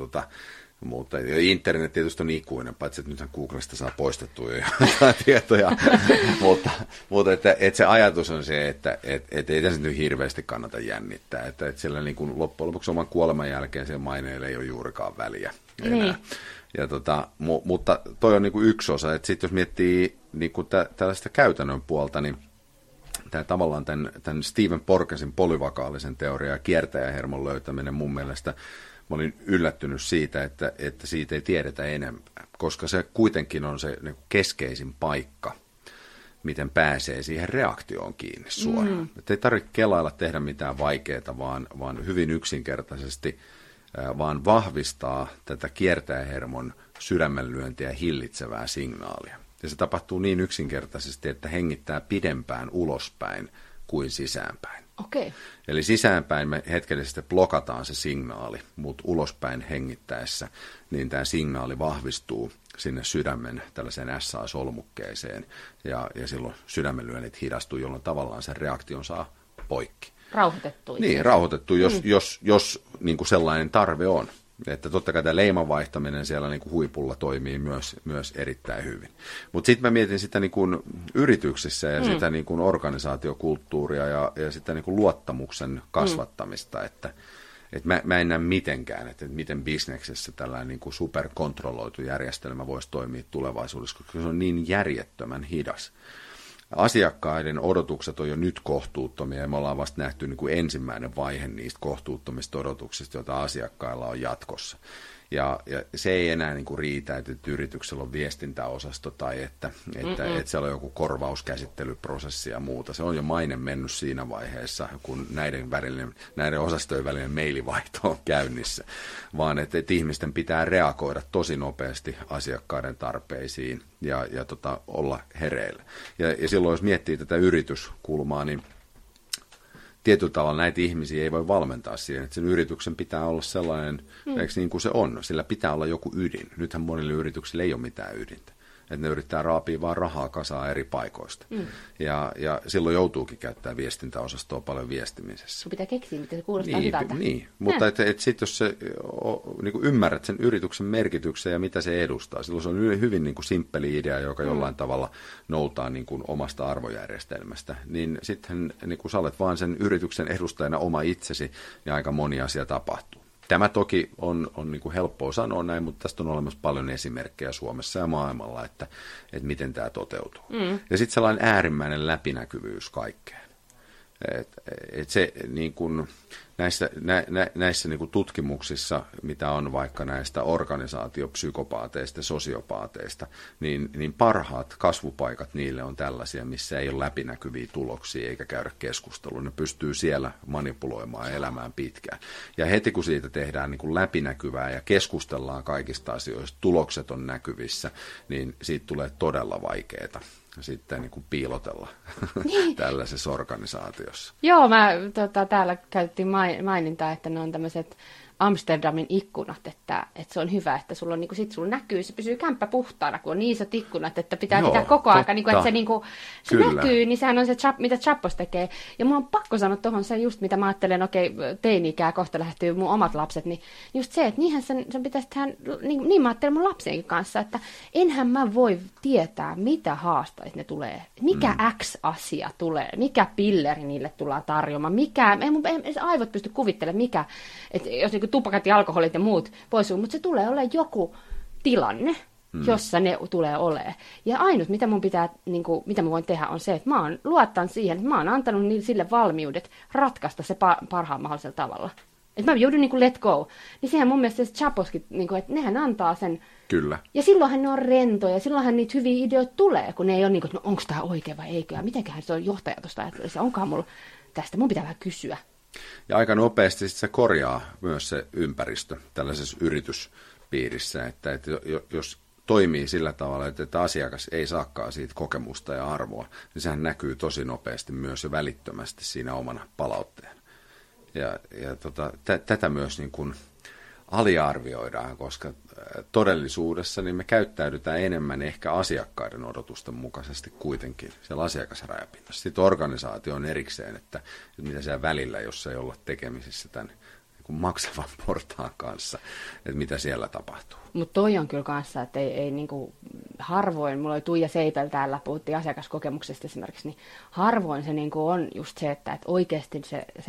mutta internet tietysti on ikuinen, paitsi että nythän Googlesta saa poistettua jo jotain tietoja, mutta että se ajatus on se, että ei tässä nyt hirveästi kannata jännittää, että siellä niin kuin loppujen lopuksi oman kuoleman jälkeen sen maineille ei ole juurikaan väliä enää. Niin. Ja mutta toi on niin kuin yksi osa, että sitten jos miettii niin kuin tällaista käytännön puolta, niin tämä tavallaan tämän Stephen Porgesin polyvakaalisen teoria ja kiertäjähermon löytäminen mun mielestä, mä olin yllättynyt siitä, että siitä ei tiedetä enempää, koska se kuitenkin on se niin keskeisin paikka, miten pääsee siihen reaktioon kiinni suoraan. Että ei tarvitse kelailla tehdä mitään vaikeaa, vaan hyvin yksinkertaisesti vaan vahvistaa tätä kiertäjähermon sydämenlyöntiä hillitsevää signaalia. Ja se tapahtuu niin yksinkertaisesti, että hengittää pidempään ulospäin kuin sisäänpäin. Okay. Eli sisäänpäin me hetkellisesti blokataan se signaali, mutta ulospäin hengittäessä, niin tämä signaali vahvistuu sinne sydämen tällaiseen SA-solmukkeeseen, ja silloin sydämenlyönnit hidastuu, jolloin tavallaan sen reaktion saa poikki. Rauhoitettu. Niin, rauhoitettu, jos niin kuin sellainen tarve on. Että totta kai tämä leiman vaihtaminen siellä niin kuin huipulla toimii myös erittäin hyvin. Mutta sitten mä mietin sitä niin kuin yrityksissä ja sitä niin kuin organisaatiokulttuuria ja sitä niin kuin luottamuksen kasvattamista, että mä en näe mitenkään, että miten bisneksessä tällainen niin kuin superkontrolloitu järjestelmä voisi toimia tulevaisuudessa, koska se on niin järjettömän hidas. Asiakkaiden odotukset on jo nyt kohtuuttomia ja me ollaan vasta nähty niin kuin ensimmäinen vaihe niistä kohtuuttomista odotuksista, joita asiakkailla on jatkossa. Ja se ei enää niin kuin riitä, että yrityksellä on viestintäosasto tai että siellä on joku korvauskäsittelyprosessi ja muuta. Se on jo maine mennyt siinä vaiheessa, kun näiden osastojen välinen mailivaihto on käynnissä, vaan että ihmisten pitää reagoida tosi nopeasti asiakkaiden tarpeisiin ja olla hereillä. Ja silloin, jos miettii tätä yrityskulmaa, niin tietyllä tavalla näitä ihmisiä ei voi valmentaa siihen, että sen yrityksen pitää olla sellainen, eikö niin kuin se on, sillä pitää olla joku ydin. Nythän monille yrityksille ei ole mitään ydintä. Että ne yrittää raapia vaan rahaa kasaan eri paikoista. Ja silloin joutuukin käyttämään viestintäosastoa paljon viestimisessä. Sun pitää keksiä, mitä se kuulostaa hyvältä. Niin, mutta sitten jos se, niin kuin ymmärrät sen yrityksen merkityksen ja mitä se edustaa, silloin se on hyvin niin kuin simppeli idea, joka jollain tavalla noutaa niin kuin omasta arvojärjestelmästä, niin sitten niin kuin sä olet vaan sen yrityksen edustajana oma itsesi, niin aika moni asia tapahtuu. Tämä toki on niin kuin helppoa sanoa näin, mutta tästä on olemassa paljon esimerkkejä Suomessa ja maailmalla, että miten tämä toteutuu. Ja sitten sellainen äärimmäinen läpinäkyvyys kaikkeen. Et se, niin kuin, näissä niin kuin tutkimuksissa, mitä on vaikka näistä organisaatiopsykopaateista ja sosiopaateista, niin parhaat kasvupaikat niille on tällaisia, missä ei ole läpinäkyviä tuloksia eikä käydä keskustelua. Ne pystyy siellä manipuloimaan elämään pitkään. Ja heti kun siitä tehdään niin kuin läpinäkyvää ja keskustellaan kaikista asioista, tulokset on näkyvissä, niin siitä tulee todella vaikeaa sitten niin kuin piilotella tällaisessa organisaatiossa. Joo, täällä käytettiin mainintaa, että ne on tämmöiset Amsterdamin ikkunat, että se on hyvä, että sulla on, niin kuin, sit sulla näkyy, se pysyy kämppä puhtaana, kun on niin isot ikkunat, että pitää pitää koko aika, niin kuin, että se, niin kuin, se näkyy, niin sehän on se, mitä Chappos tekee. Ja mun on pakko sanoa tuohon se just, mitä mä ajattelen, teini-ikää kohta lähestyy mun omat lapset, niin just se, että niinhän sen pitäisi tehdä, niin mä ajattelen mun lapsienkin kanssa, että enhän mä voi tietää, mitä haasteita ne tulee, mikä X-asia tulee, mikä pilleri niille tullaan tarjoamaan, ei aivot pysty kuvittelemaan, mikä, että jos niin tupakat ja alkoholit ja muut pois, mutta se tulee olemaan joku tilanne, jossa ne tulee olemaan. Ja ainut, mitä mun pitää, niin kuin, mitä mä voin tehdä, on se, että mä luotan siihen, että mä oon antanut sille valmiudet ratkaista se parhaan mahdollisella tavalla. Että mä joudun niin kuin let go. Niin sehän mun mielestä se Chaposkin, niin kuin, että nehän antaa sen. Kyllä. Ja silloinhan ne on rentoja, ja silloinhan niitä hyviä ideoita tulee, kun ne ei ole niin kuin, että no, onko tämä oikein vai eikö, ja mitenköhän se on johtaja tuosta ajattelisi, onkohan mulla tästä, mun pitää vähän kysyä. Ja aika nopeasti se korjaa myös se ympäristö tällaisessa yrityspiirissä, että jos toimii sillä tavalla, että asiakas ei saakaan siitä kokemusta ja arvoa, niin sehän näkyy tosi nopeasti myös ja välittömästi siinä omana palautteena. Ja tätä myös niin kuin aliarvioidaan, koska todellisuudessa niin me käyttäydytään enemmän ehkä asiakkaiden odotusten mukaisesti kuitenkin siellä asiakasrajapinnassa. Sitten organisaatio on erikseen, että mitä siellä välillä, jos ei olla tekemisissä tämän niin maksavan portaan kanssa, että mitä siellä tapahtuu. Mutta toi on kyllä kanssa, että ei niinku, harvoin, mulla oli Tuija Seipel täällä, puhuttiin asiakaskokemuksesta esimerkiksi, niin harvoin se niinku on just se, että oikeasti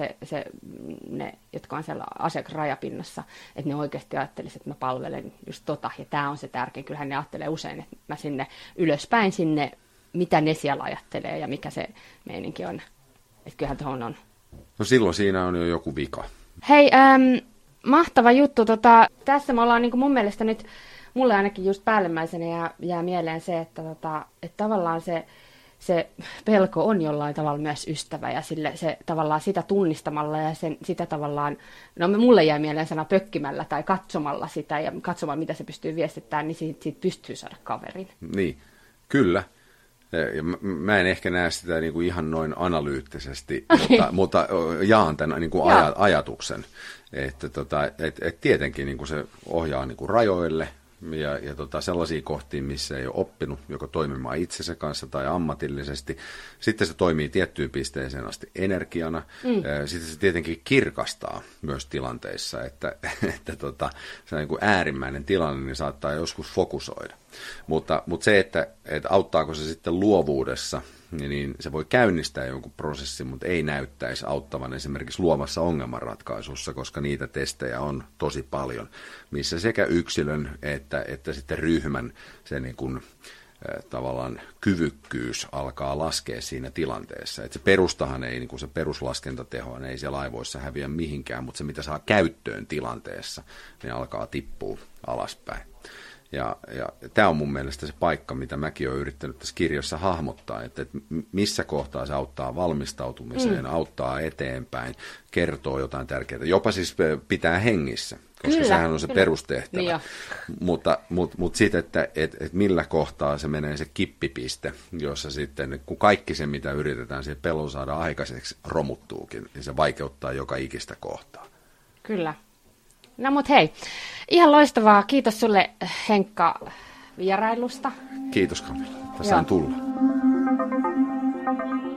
ne, jotka on siellä asiakasrajapinnassa, että ne oikeasti ajattelisivat, että mä palvelen just tota, ja tämä on se tärkein. Kyllähän ne ajattelee usein, että mä sinne ylöspäin sinne, mitä ne siellä ajattelee ja mikä se meininki on. Että kyllähän tuohon on. No silloin siinä on jo joku vika. Hei, mahtava juttu. Tässä me ollaan niin kuin mun mielestä nyt, mulle ainakin just päällimmäisenä jää mieleen se, että tavallaan se pelko on jollain tavalla myös ystävä ja se tavallaan sitä tunnistamalla ja sitä tavallaan, no mulle jää mieleen sana pökkimällä tai katsomalla sitä ja katsomaan mitä se pystyy viestittämään, niin siitä pystyy saada kaverin. Niin, kyllä. Ja mä en ehkä näe sitä niin kuin ihan noin analyyttisesti, mutta jaan tämän niin kuin ajatuksen, että tietenkin niin kuin se ohjaa niin kuin rajoille ja sellaisiin kohtiin, missä ei ole oppinut joko toimimaan itsensä kanssa tai ammatillisesti. Sitten se toimii tiettyyn pisteeseen asti energiana. Sitten se tietenkin kirkastaa myös tilanteissa, että se on niin kuin äärimmäinen tilanne, niin saattaa joskus fokusoida. Mutta se, että auttaako se sitten luovuudessa, niin se voi käynnistää jonkun prosessin, mutta ei näyttäisi auttavan esimerkiksi luovassa ongelmanratkaisussa, koska niitä testejä on tosi paljon, missä sekä yksilön että sitten ryhmän se niin kuin, tavallaan kyvykkyys alkaa laskea siinä tilanteessa. Et se perustahan ei, niin kuin se peruslaskentateho ei siellä aivoissa häviä mihinkään, mutta se mitä saa käyttöön tilanteessa, niin alkaa tippua alaspäin. Ja tämä on mun mielestä se paikka, mitä mäkin olen yrittänyt tässä kirjassa hahmottaa, että missä kohtaa se auttaa valmistautumiseen, auttaa eteenpäin, kertoo jotain tärkeää, jopa siis pitää hengissä, koska sehän on se perustehtävä. Niin mutta sitten, että millä kohtaa se menee se kippipiste, jossa sitten, kun kaikki se, mitä yritetään siihen pelon saada aikaiseksi, romuttuukin, niin se vaikeuttaa joka ikistä kohtaa. Kyllä. No mut hei, ihan loistavaa. Kiitos sulle Henkka vierailusta. Kiitos Camilla, että sain tulla.